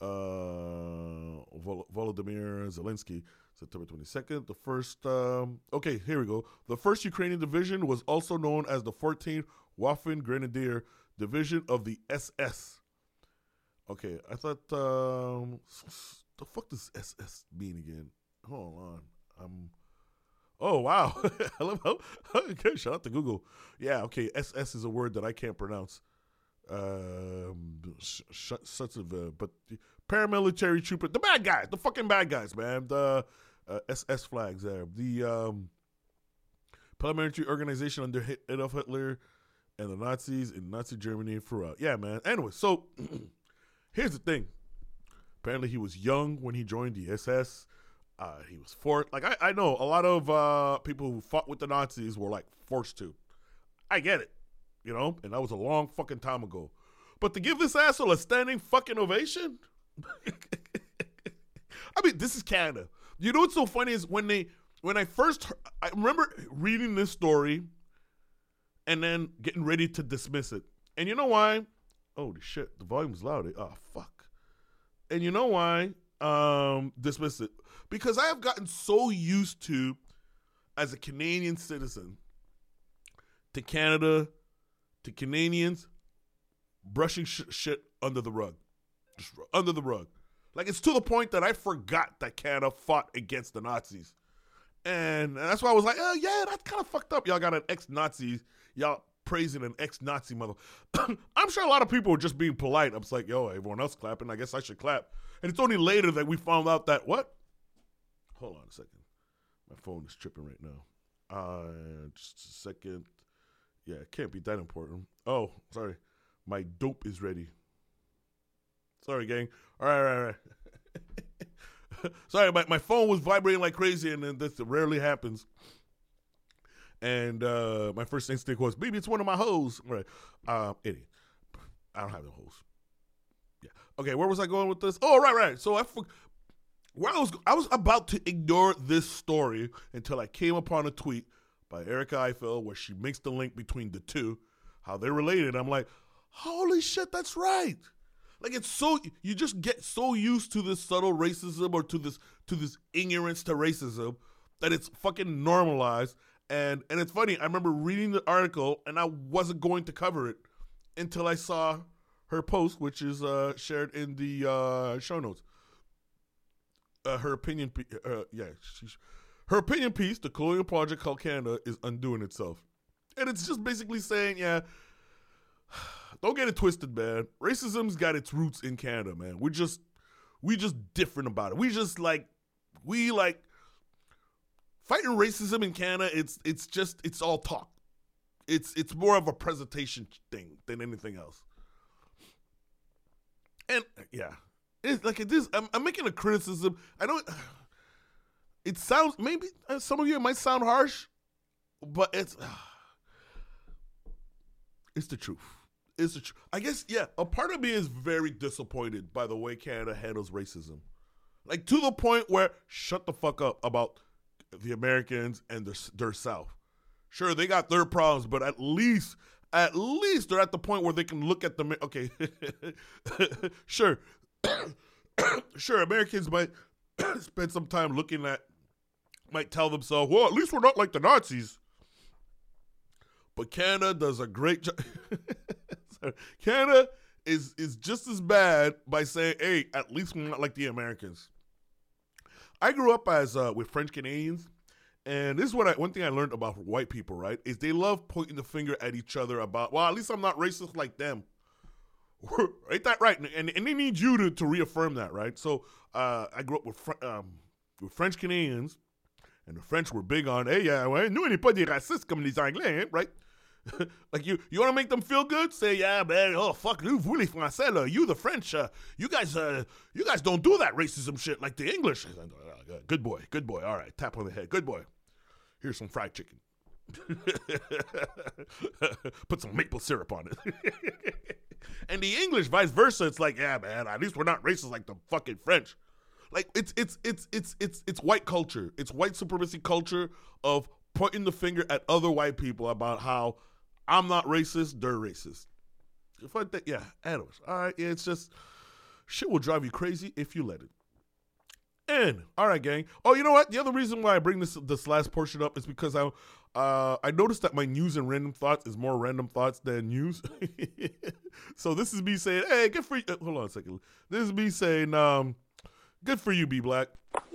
Volodymyr Zelensky. September 22nd. The first, okay, here we go. The 1st Ukrainian Division was also known as the 14th Waffen Grenadier Division of the SS. Okay, I thought, the fuck does SS mean again? Hold on. Oh, wow. I love how, okay, shout out to Google. Yeah, okay, SS is a word that I can't pronounce. Such of, but paramilitary trooper, the bad guys, the fucking bad guys, man. The SS flags there. The paramilitary organization under Adolf Hitler and the Nazis in Nazi Germany throughout. Yeah, man. Anyway, so here's the thing. Apparently he was young when he joined the SS. He was forced. Like, I know a lot of people who fought with the Nazis were, like, forced to. I get it, you know? And that was a long fucking time ago. But to give this asshole a standing fucking ovation? I mean, this is Canada. You know what's so funny is when I first heard, I remember reading this story and then getting ready to dismiss it. And you know why? Holy shit, the volume's loud. Oh, fuck. And you know why? Dismiss it. Because I have gotten so used to, as a Canadian citizen, to Canada, to Canadians brushing shit under the rug. Just under the rug. Like, it's to the point that I forgot that Canada fought against the Nazis. And that's why I was like, oh, yeah, that's kind of fucked up. Y'all got an ex-Nazi. Y'all praising an ex-Nazi mother. I'm sure a lot of people were just being polite. I was like, yo, everyone else clapping. I guess I should clap. And it's only later that we found out that, what? Hold on a second. My phone is tripping right now. Just a second. Yeah, it can't be that important. Oh, sorry. My dope is ready. Sorry, gang. All right. Sorry, my phone was vibrating like crazy, and then this rarely happens. And my first instinct was, maybe it's one of my hoes. Right. Idiot. I don't have no hoes. Yeah. Okay, where was I going with this? Oh, right. So I was about to ignore this story until I came upon a tweet by Erica Eiffel where she makes the link between the two, how they're related. I'm like, holy shit, that's right. Like, it's so, you just get so used to this subtle racism or to this ignorance to racism that it's fucking normalized. And it's funny, I remember reading the article and I wasn't going to cover it until I saw her post, which is shared in the show notes. Her opinion piece, The Colonial Project Called Canada, is undoing itself. And it's just basically saying, yeah, don't get it twisted, man. Racism's got its roots in Canada, man. We just different about it. We like fighting racism in Canada. It's all talk. It's more of a presentation thing than anything else. And yeah, it's like it is. I'm making a criticism. I don't. It sounds, maybe some of you, it might sound harsh, but it's the truth. It's the truth. I guess, yeah, a part of me is very disappointed by the way Canada handles racism. Like, to the point where, shut the fuck up about the Americans and their South. Sure, they got their problems, but at least they're at the point where they can look at the, okay, sure, Americans might spend some time might tell themselves, well, at least we're not like the Nazis. but Canada does a great job. Canada is just as bad by saying, hey, at least we're not like the Americans. I grew up as with French Canadians, and this is one thing I learned about white people, right, is they love pointing the finger at each other about, well, at least I'm not racist like them. Ain't that right? And they need you to reaffirm that, right? So I grew up with French Canadians, and the French were big on, hey, ouais, nous on n'est pas des racistes comme les Anglais, right? Like you want to make them feel good? Say, yeah, man. Oh, fuck, vous les Français, là, you the French, you guys don't do that racism shit like the English. Good boy. All right, tap on the head. Good boy. Here's some fried chicken. Put some maple syrup on it. And the English, vice versa, it's like, yeah, man, at least we're not racist like the fucking French. Like it's white culture. It's white supremacy culture of pointing the finger at other white people about how I'm not racist, they're racist. If I think, yeah, anyways, all right, yeah, it's just shit will drive you crazy if you let it. And all right, gang. Oh, you know what? The other reason why I bring this last portion up is because I noticed that my news and random thoughts is more random thoughts than news. So this is me saying, hey, good for you. Hold on a second. This is me saying, good for you, B Black.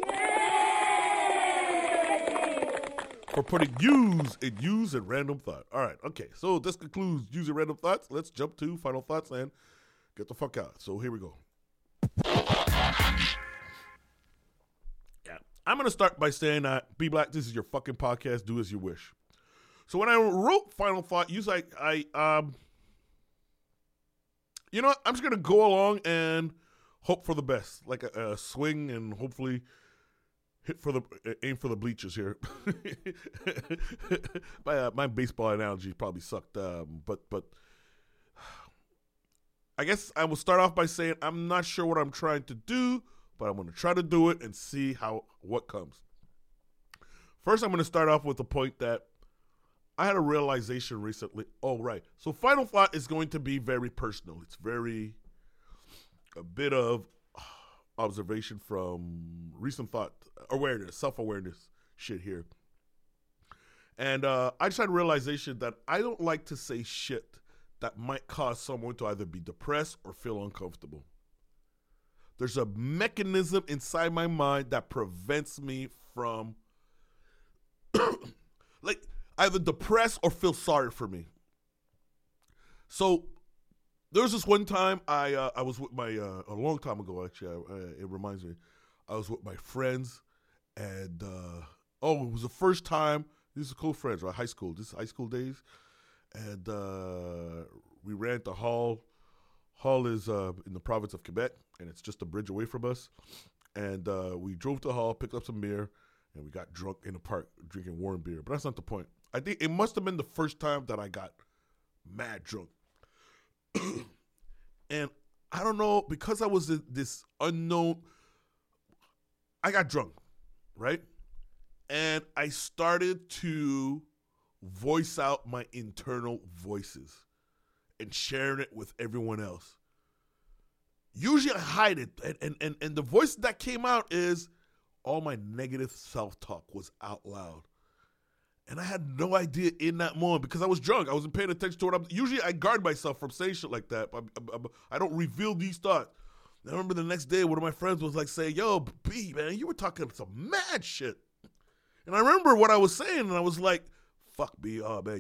For putting use and random thought. All right, okay. So this concludes use and random thoughts. Let's jump to final thoughts and get the fuck out. So here we go. Yeah, I'm gonna start by saying that B Black, this is your fucking podcast. Do as you wish. So when I wrote final thought, usually you know what? I'm just gonna go along and hope for the best, like a swing and hopefully. Aim for the bleachers here. My baseball analogy probably sucked, but I guess I will start off by saying I'm not sure what I'm trying to do, but I'm going to try to do it and see what comes. First, I'm going to start off with the point that I had a realization recently. Oh, right. So final thought is going to be very personal. It's a bit of observation from recent thought, awareness, self-awareness shit here. And I just had a realization that I don't like to say shit that might cause someone to either be depressed or feel uncomfortable. There's a mechanism inside my mind that prevents me from like either depressed or feel sorry for me. So there was this one time I was with my, a long time ago actually, it reminds me, I was with my friends and, it was the first time, these are cool friends, right, high school, this is high school days, and we ran to Hull. Hull is in the province of Quebec, and it's just a bridge away from us, and we drove to Hull, picked up some beer, and we got drunk in the park drinking warm beer, but that's not the point. I think it must have been the first time that I got mad drunk. And I don't know, because I was this unknown, I got drunk, right? And I started to voice out my internal voices and sharing it with everyone else. Usually I hide it, and the voice that came out is all my negative self-talk was out loud. And I had no idea in that moment because I was drunk. I wasn't paying attention to what usually I guard myself from saying shit like that. I don't reveal these thoughts. And I remember the next day, one of my friends was like saying, yo, B, man, you were talking some mad shit. And I remember what I was saying, and I was like, fuck, B, oh, man,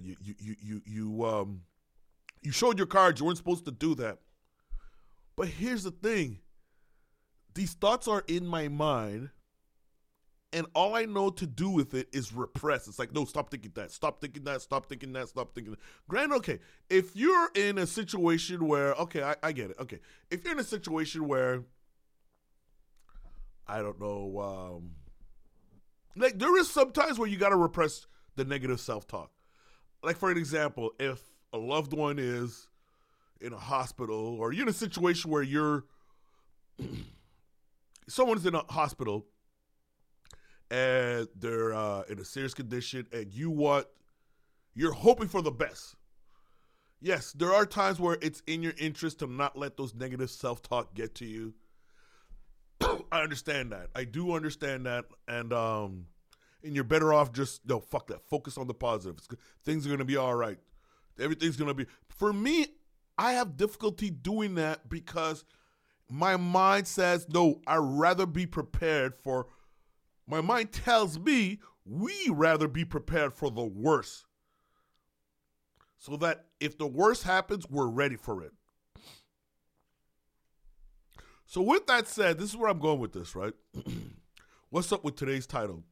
you showed your cards. You weren't supposed to do that. But here's the thing. These thoughts are in my mind, and all I know to do with it is repress. It's like, no, stop thinking that. Stop thinking that. Stop thinking that. Stop thinking that. Granted, okay, if you're in a situation where, okay, I get it. Okay, if you're in a situation where, I don't know, like there is some times where you got to repress the negative self-talk. Like, for an example, if a loved one is in a hospital or you're in a situation where someone's in a hospital and they're in a serious condition, and you're hoping for the best. Yes, there are times where it's in your interest to not let those negative self-talk get to you. I understand that. I do understand that, and you're better off just, no, fuck that. Focus on the positives. Things are going to be all right. Everything's going to be. For me, I have difficulty doing that because my mind says, no, I'd rather be prepared for. My mind tells me we rather be prepared for the worst. So that if the worst happens, we're ready for it. So with that said, this is where I'm going with this, right? What's up with today's title?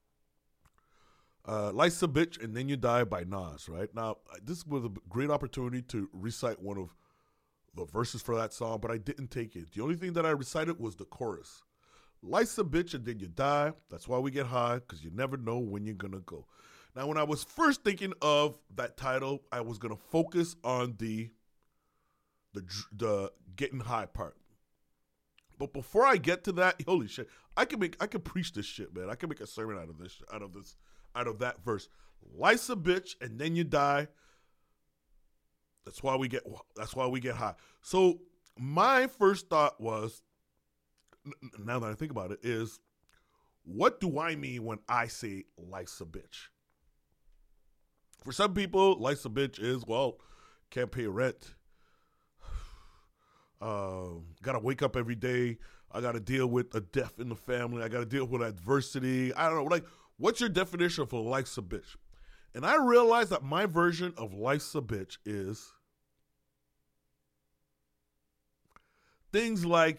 Life's a Bitch and Then You Die by Nas, right? Now, this was a great opportunity to recite one of the verses for that song, but I didn't take it. The only thing that I recited was the chorus. Life's a bitch and then you die. That's why we get high, because you never know when you're going to go. Now, when I was first thinking of that title, I was going to focus on the getting high part. But before I get to that, holy shit, I can preach this shit, man. I can make a sermon out of that verse. Life's a bitch and then you die. That's why we get high. So my first thought was, now that I think about it, is what do I mean when I say life's a bitch? For some people, life's a bitch is, well, can't pay rent. Gotta wake up every day. I gotta deal with a death in the family. I gotta deal with adversity. I don't know. Like, what's your definition for life's a bitch? And I realized that my version of life's a bitch is things like,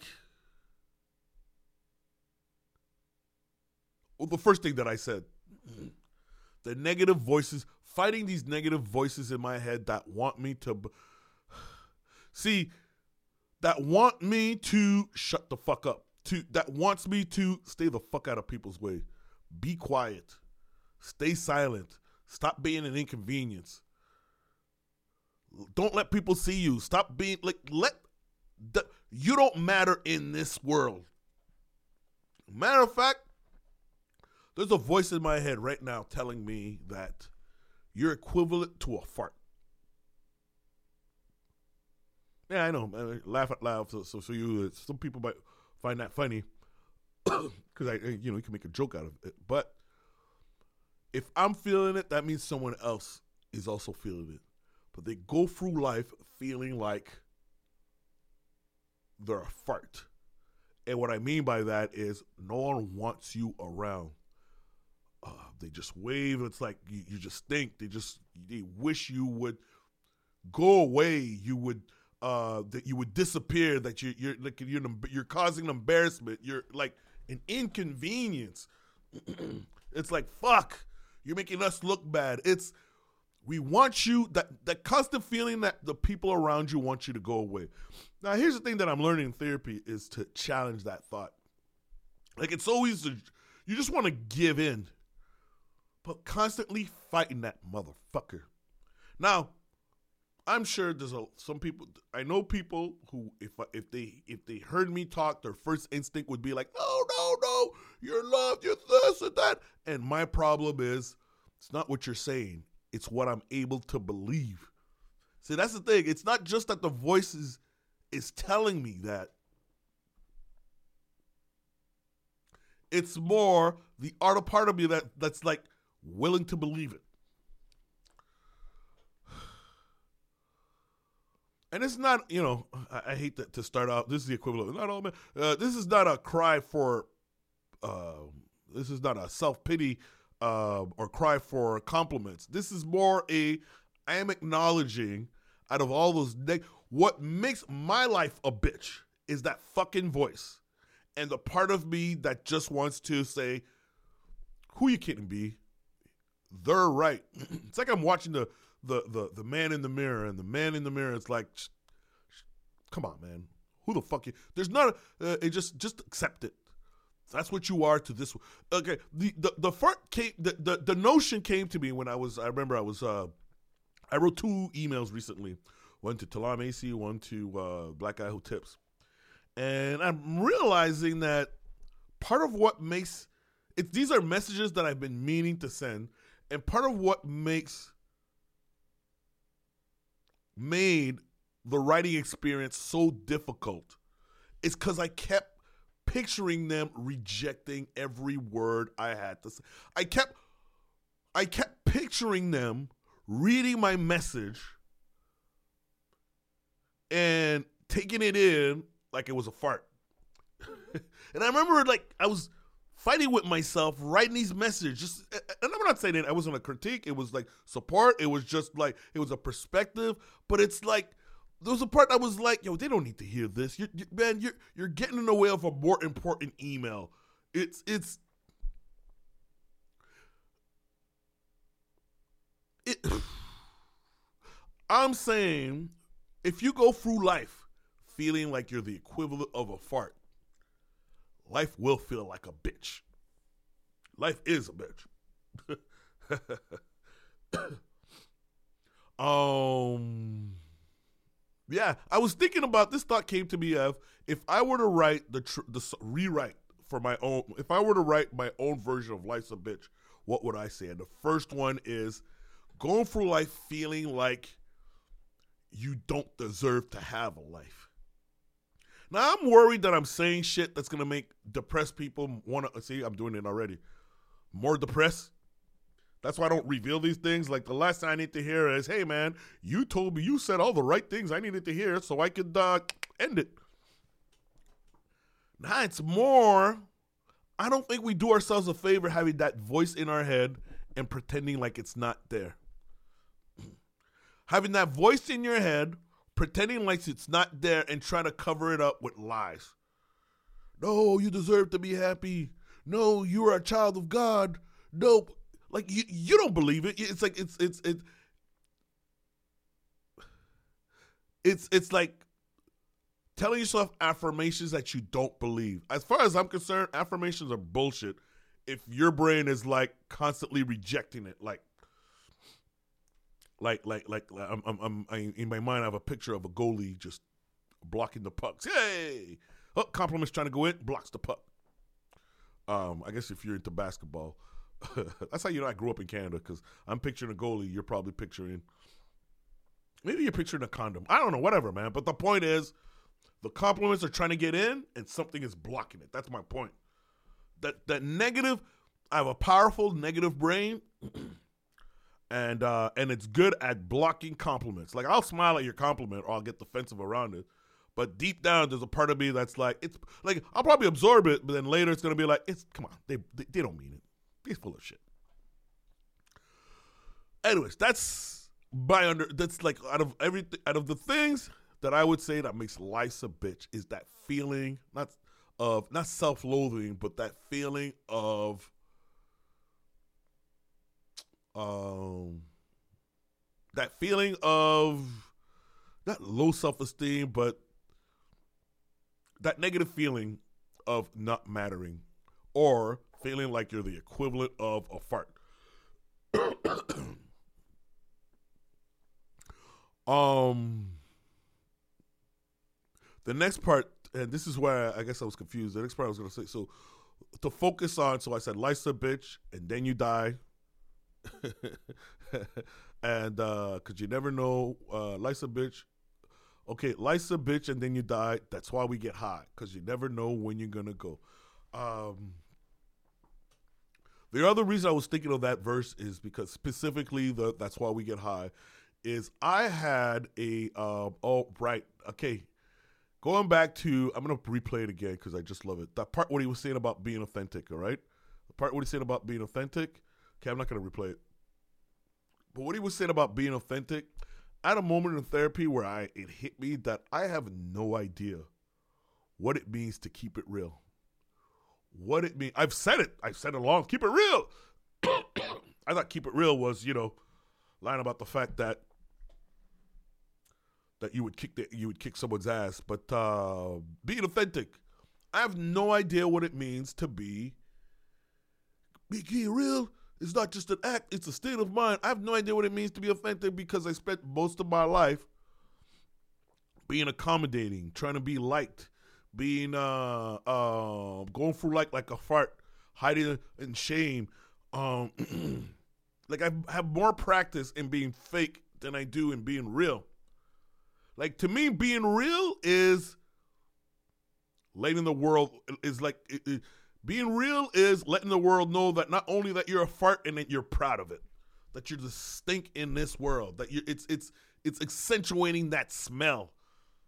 well, the first thing that I said, the negative voices, fighting these negative voices in my head that want me to, that want me to shut the fuck up, that wants me to stay the fuck out of people's way. Be quiet. Stay silent. Stop being an inconvenience. Don't let people see you. Stop being, you don't matter in this world. Matter of fact, there's a voice in my head right now telling me that you're equivalent to a fart. Yeah, I know. I laugh out loud. So you, some people might find that funny because you can make a joke out of it. But if I'm feeling it, that means someone else is also feeling it. But they go through life feeling like they're a fart. And what I mean by that is no one wants you around. They just wave. It's like you just stink. They wish you would go away. You would that you would disappear. That you're causing embarrassment. You're like an inconvenience. It's like, fuck. You're making us look bad. We want you, that constant feeling that the people around you want you to go away. Now, here's the thing that I'm learning in therapy is to challenge that thought. Like, it's so easy. You just want to give in. But constantly fighting that motherfucker. Now, I'm sure there's some people, I know people who, if they heard me talk, their first instinct would be like, no, you're loved, you're this and that. And my problem is, it's not what you're saying. It's what I'm able to believe. See, that's the thing. It's not just that the voice is telling me that. It's more the other part of me that's like willing to believe it. And it's not, I hate to start out. This is the equivalent. Not all men. This is not a cry for, this is not a self-pity or cry for compliments. This is more I am acknowledging out of all those, what makes my life a bitch is that fucking voice. And the part of me that just wants to say, who you kidding, B? They're right. It's like I'm watching the man in the mirror, and the man in the mirror is like, come on, man. Who the fuck you? There's not just accept it. That's what you are to this. Okay, the fart came. The notion came to me when I wrote 2 emails recently, one to Talam AC, one to Black Guy Who Tips, and I'm realizing that part of what makes it, these are messages that I've been meaning to send, and part of what made the writing experience so difficult is because I kept picturing them rejecting every word I had to say. I kept picturing them reading my message and taking it in like it was a fart. And I remember, like, I was fighting with myself, writing these messages. And I'm not saying it, I wasn't a critique. It was like support. It was just like, it was a perspective. But it's like, there was a part that was like, yo, they don't need to hear this. Man, you're getting in the way of a more important email. I'm saying, if you go through life feeling like you're the equivalent of a fart, life will feel like a bitch. Life is a bitch. Yeah, I was thinking about this. Thought came to me of, if I were to write rewrite for my own, if I were to write my own version of Life's a Bitch, what would I say? And the first one is going through life feeling like you don't deserve to have a life. Now, I'm worried that I'm saying shit that's going to make depressed people want to, see, I'm doing it already, more depressed. That's why I don't reveal these things. Like, the last thing I need to hear is, hey, man, you told me, you said all the right things I needed to hear so I could end it. Now, it's more, I don't think we do ourselves a favor having that voice in our head and pretending like it's not there. Having that voice in your head, pretending like it's not there and trying to cover it up with lies. No, you deserve to be happy. No, you are a child of God. No, like you don't believe it. It's like it's like telling yourself affirmations that you don't believe. As far as I'm concerned, affirmations are bullshit if your brain is like constantly rejecting it. Like I'm in my mind I have a picture of a goalie just blocking the pucks. Hey! Oh, compliment's trying to go in, blocks the puck. I guess if you're into basketball, that's how you know I grew up in Canada, because I'm picturing a goalie, you're probably picturing, maybe you're picturing a condom. I don't know, whatever, man. But the point is, the compliments are trying to get in and something is blocking it. That's my point. That negative, I have a powerful negative brain, and it's good at blocking compliments. Like, I'll smile at your compliment or I'll get defensive around it. But deep down, there's a part of me that's like, it's like, I'll probably absorb it, but then later it's going to be like, come on, they don't mean it. He's full of shit. Anyways, that's like out of the things that I would say that makes life a bitch is that feeling, not self-loathing, but that feeling of not low self-esteem, but that negative feeling of not mattering, or feeling like you're the equivalent of a fart. The next part, and this is where I guess I was confused. The next part I was going to say, so to focus on, so I said, life's a bitch, and then you die. And because you never know, life's a bitch. Okay, life's a bitch, and then you die. That's why we get high, because you never know when you're going to go. The other reason I was thinking of that verse is because specifically that's why we get high is I had going back to, I'm going to replay it again because I just love it. That part what he was saying about being authentic, all right? The part what he said about being authentic, okay, I'm not going to replay it. But what he was saying about being authentic, I had a moment in therapy where it hit me that I have no idea what it means to keep it real. What it means. I've said it along. Keep it real. I thought keep it real was, lying about the fact that you would kick someone's ass. But being authentic, I have no idea what it means to be real. It's not just an act, it's a state of mind. I have no idea what it means to be authentic because I spent most of my life being accommodating, trying to be liked, being going through like a fart, hiding in shame. Like I have more practice in being fake than I do in being real. Like to me, being real is letting the world being real is letting the world know that not only that you're a fart and that you're proud of it, that you're the stink in this world, that it's accentuating that smell.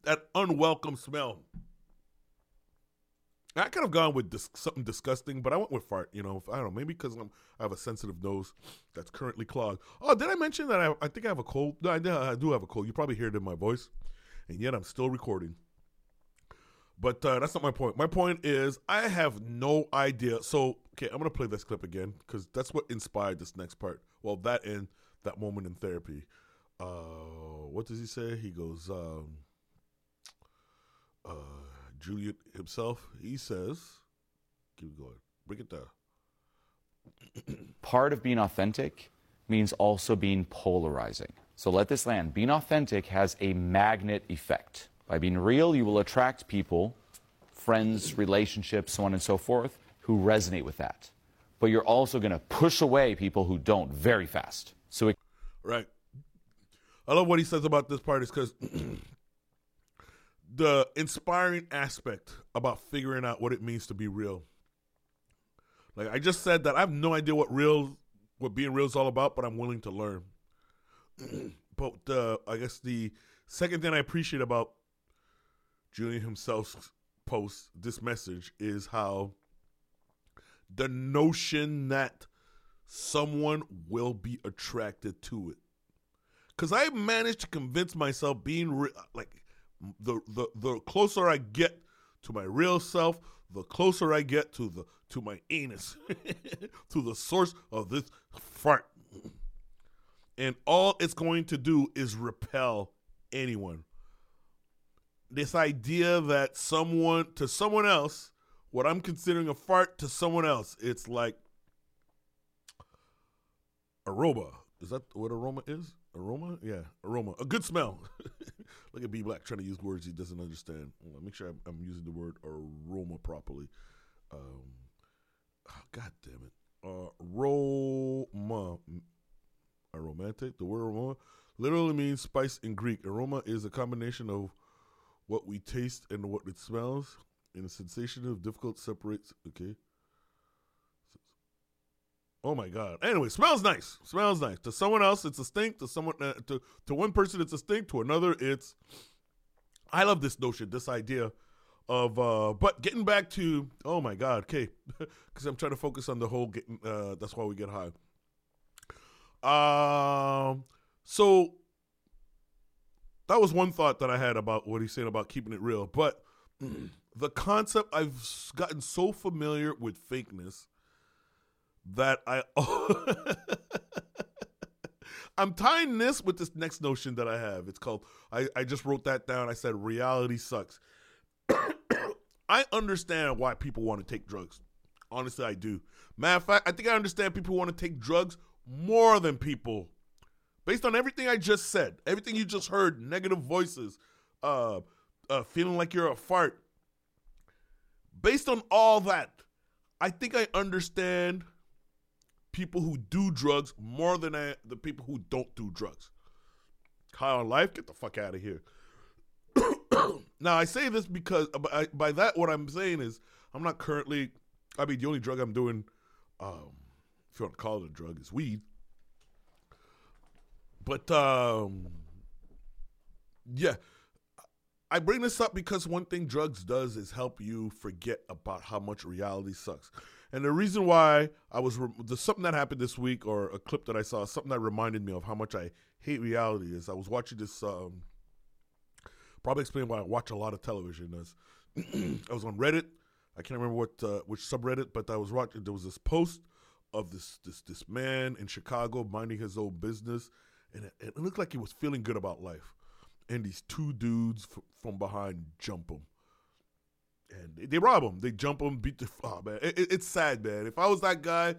that unwelcome smell. I could have gone with something disgusting, but I went with fart. I don't know, maybe because I have a sensitive nose that's currently clogged. Oh, did I mention that I think I have a cold? No, I do have a cold. You probably hear it in my voice, and yet I'm still recording. But that's not my point. My point is I have no idea. So, okay, I'm going to play this clip again because that's what inspired this next part. Well, that and that moment in therapy. What does he say? He goes, Julian himself, he says, keep going, bring it down. Part of being authentic means also being polarizing. So let this land. Being authentic has a magnet effect. By being real, you will attract people, friends, relationships, so on and so forth, who resonate with that. But you're also going to push away people who don't very fast. So right. I love what he says about this part is because the inspiring aspect about figuring out what it means to be real. Like I just said that I have no idea what being real is all about, but I'm willing to learn. But I guess the second thing I appreciate about Julian himself's post, this message, is how the notion that someone will be attracted to it. Because I managed to convince myself being like the closer I get to my real self, the closer I get to my anus, to the source of this fart. And all it's going to do is repel anyone. This idea that to someone else, what I'm considering a fart to someone else, it's like aroma. Is that what aroma is? Aroma? Yeah, aroma. A good smell. Look at B Black trying to use words he doesn't understand. Well, make sure I'm using the word aroma properly. God damn it. Aroma. Aromantic. The word aroma literally means spice in Greek. Aroma is a combination of what we taste and what it smells, and a sensation of difficult separates. Okay. Oh my God. Anyway, smells nice. Smells nice. To someone else, it's a stink. To someone, to one person, it's a stink. To another, it's. I love this notion, this idea of. But getting back to. Oh my God. Okay, because I'm trying to focus on the whole getting. That's why we get high. So that was one thought that I had about what he's saying about keeping it real. But the concept, I've gotten so familiar with fakeness that I'm tying this with this next notion that I have. It's called, I just wrote that down. I said, reality sucks. I understand why people want to take drugs. Honestly, I do. Matter of fact, I think I understand people who want to take drugs more than people. Based on everything I just said, everything you just heard, negative voices, feeling like you're a fart. Based on all that, I think I understand people who do drugs more than the people who don't do drugs. High on life, get the fuck out of here. Now, I say this because by that, what I'm saying is I'm not currently, the only drug I'm doing, if you want to call it a drug, is weed. But, yeah, I bring this up because one thing drugs does is help you forget about how much reality sucks. And the reason why there's something that happened this week, or a clip that I saw, something that reminded me of how much I hate reality is I was watching this, probably explain why I watch a lot of television. I was on Reddit. I can't remember which subreddit, but I was watching, there was this post of this man in Chicago minding his own business, and it looked like he was feeling good about life. And these two dudes from behind jump him. And they rob him. They jump him, beat the... Oh, man. It's sad, man. If I was that guy,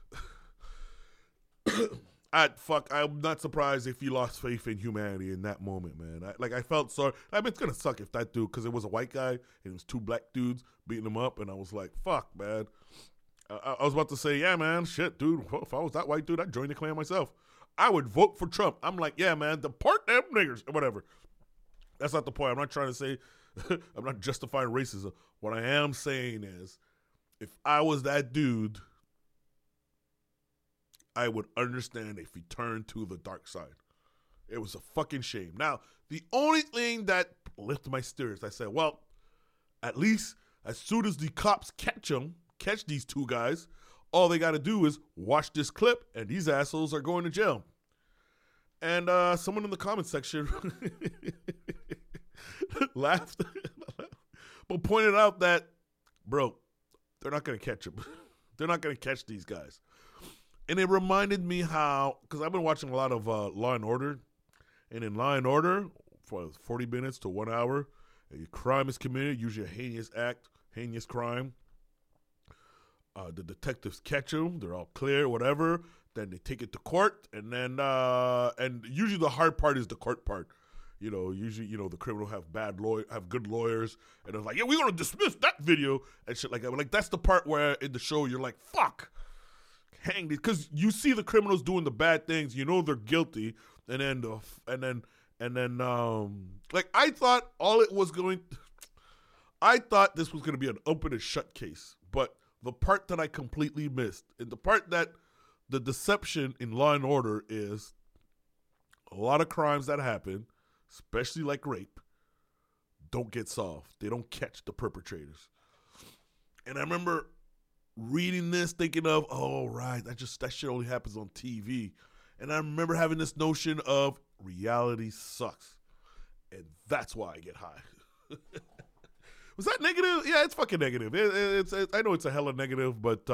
I'm not surprised if he lost faith in humanity in that moment, man. I felt sorry. I mean, it's going to suck if that dude, because it was a white guy, and it was two black dudes beating him up, and I was like, fuck, man. I was about to say, yeah, man, shit, dude. If I was that white dude, I'd join the Klan myself. I would vote for Trump. I'm like, yeah, man, deport them niggers, or whatever. That's not the point. I'm not trying to say, I'm not justifying racism. What I am saying is, if I was that dude, I would understand if he turned to the dark side. It was a fucking shame. Now, the only thing that lifted my spirits, I said, well, at least as soon as the cops catch these two guys, all they got to do is watch this clip, and these assholes are going to jail. And someone in the comment section laughed, but pointed out that, bro, they're not going to catch them. They're not going to catch these guys. And it reminded me how, because I've been watching a lot of Law & Order, and in Law & Order, for 40 minutes to 1 hour, a crime is committed, usually a heinous act, heinous crime. The detectives catch them, they're all clear, whatever. Then they take it to court, and then and usually the hard part is the court part. You know, usually, you know, the criminal have good lawyers, and they're like, yeah, we're gonna dismiss that video and shit like that. But like, that's the part where in the show you're like, fuck, hang these, because you see the criminals doing the bad things, you know they're guilty, and then like I thought I thought this was gonna be an open and shut case, but the part that I completely missed, and the part that the deception in Law & Order is a lot of crimes that happen, especially like rape, don't get solved. They don't catch the perpetrators. And I remember reading this thinking of, oh, right, that shit only happens on TV. And I remember having this notion of reality sucks. And that's why I get high. Was that negative? Yeah, it's fucking negative. I know it's a hella negative, but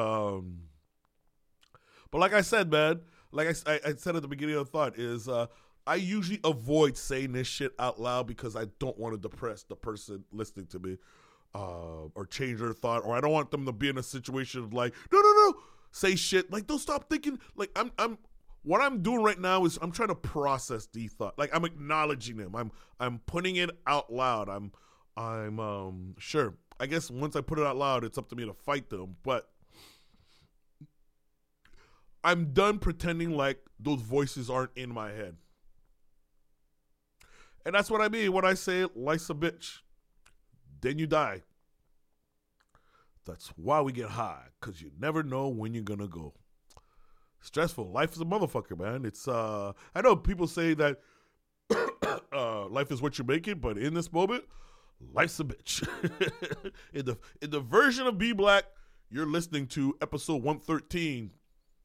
like I said, man, like I said at the beginning of the thought, is I usually avoid saying this shit out loud because I don't want to depress the person listening to me, or change their thought, or I don't want them to be in a situation of like, no, say shit. Like, don't stop thinking. Like, what I'm doing right now is I'm trying to process the thought. Like, I'm acknowledging them. I'm putting it out loud. I'm sure. I guess once I put it out loud, it's up to me to fight them, but I'm done pretending like those voices aren't in my head. And that's what I mean when I say life's a bitch. Then you die. That's why we get high, because you never know when you're going to go. Stressful. Life is a motherfucker, man. It's, I know people say that life is what you make it, but in this moment, life's a bitch. in the version of Be Black, you're listening to episode 113,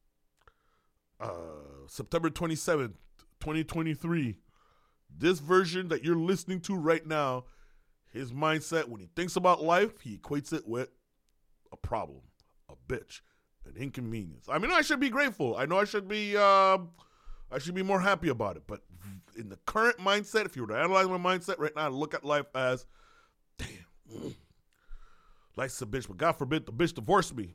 September 27th, 2023. This version that you're listening to right now, his mindset when he thinks about life, he equates it with a problem, a bitch, an inconvenience. I mean, I should be grateful. I know I should be more happy about it. But in the current mindset, if you were to analyze my mindset right now, I look at life as, damn, life's a bitch. But God forbid the bitch divorces me.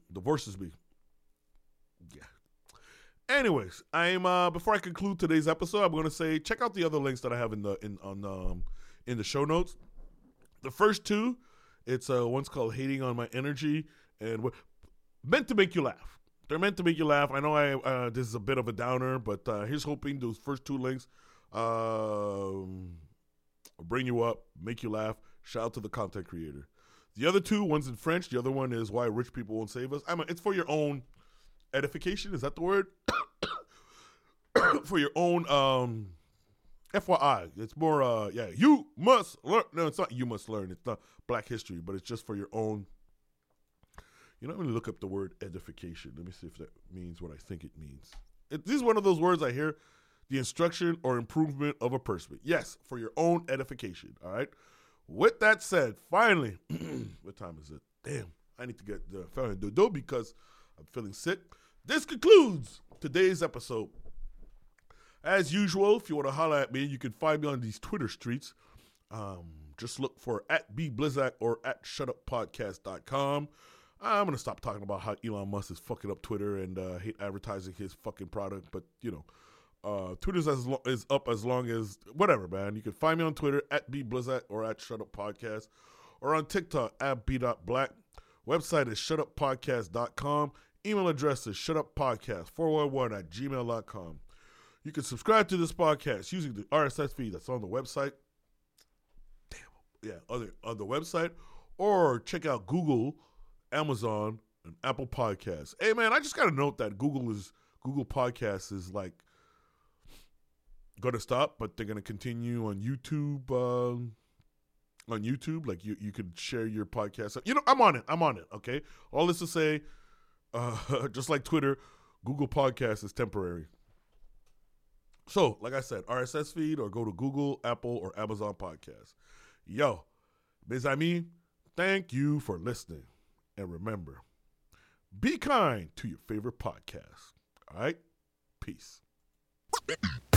Yeah. Anyways, before I conclude today's episode, I'm going to say check out the other links that I have in the show notes. The first two, it's one's called Hating on My Energy, and meant to make you laugh. They're meant to make you laugh. I know this is a bit of a downer, but here's hoping those first two links bring you up, make you laugh. Shout out to the content creator. The other two, one's in French. The other one is Why Rich People Won't Save Us. It's for your own edification. Is that the word? For your own FYI. It's more, you must learn. No, it's not you must learn. It's not Black history, but it's just for your own. You know, I'm going to look up the word edification. Let me see if that means what I think it means. This is one of those words I hear, the instruction or improvement of a person. Yes, for your own edification, all right? With that said, finally, what time is it? Damn, I need to get the phone dodo because I'm feeling sick. This concludes today's episode. As usual, if you want to holler at me, you can find me on these Twitter streets. Just look for @BBlizzak or @ShutUpPodcast.com. I'm going to stop talking about how Elon Musk is fucking up Twitter and hate advertising his fucking product. But, you know, Twitter's is up as long as whatever, man. You can find me on Twitter @BBlizzak or @ShutUpPodcast or on TikTok @B.Black. Website is ShutUpPodcast.com. Email address is ShutUpPodcast411@gmail.com. You can subscribe to this podcast using the RSS feed that's on the website. On the website. Or check out Google, Amazon, and Apple Podcasts. Hey, man, I just got to note that Google Podcasts is like going to stop, but they're going to continue on YouTube. Like you could share your podcast. You know, I'm on it. Okay. All this to say, just like Twitter, Google Podcasts is temporary. So, like I said, RSS feed or go to Google, Apple, or Amazon Podcasts. Yo, mes amis, thank you for listening. And remember, be kind to your favorite podcast. All right? Peace.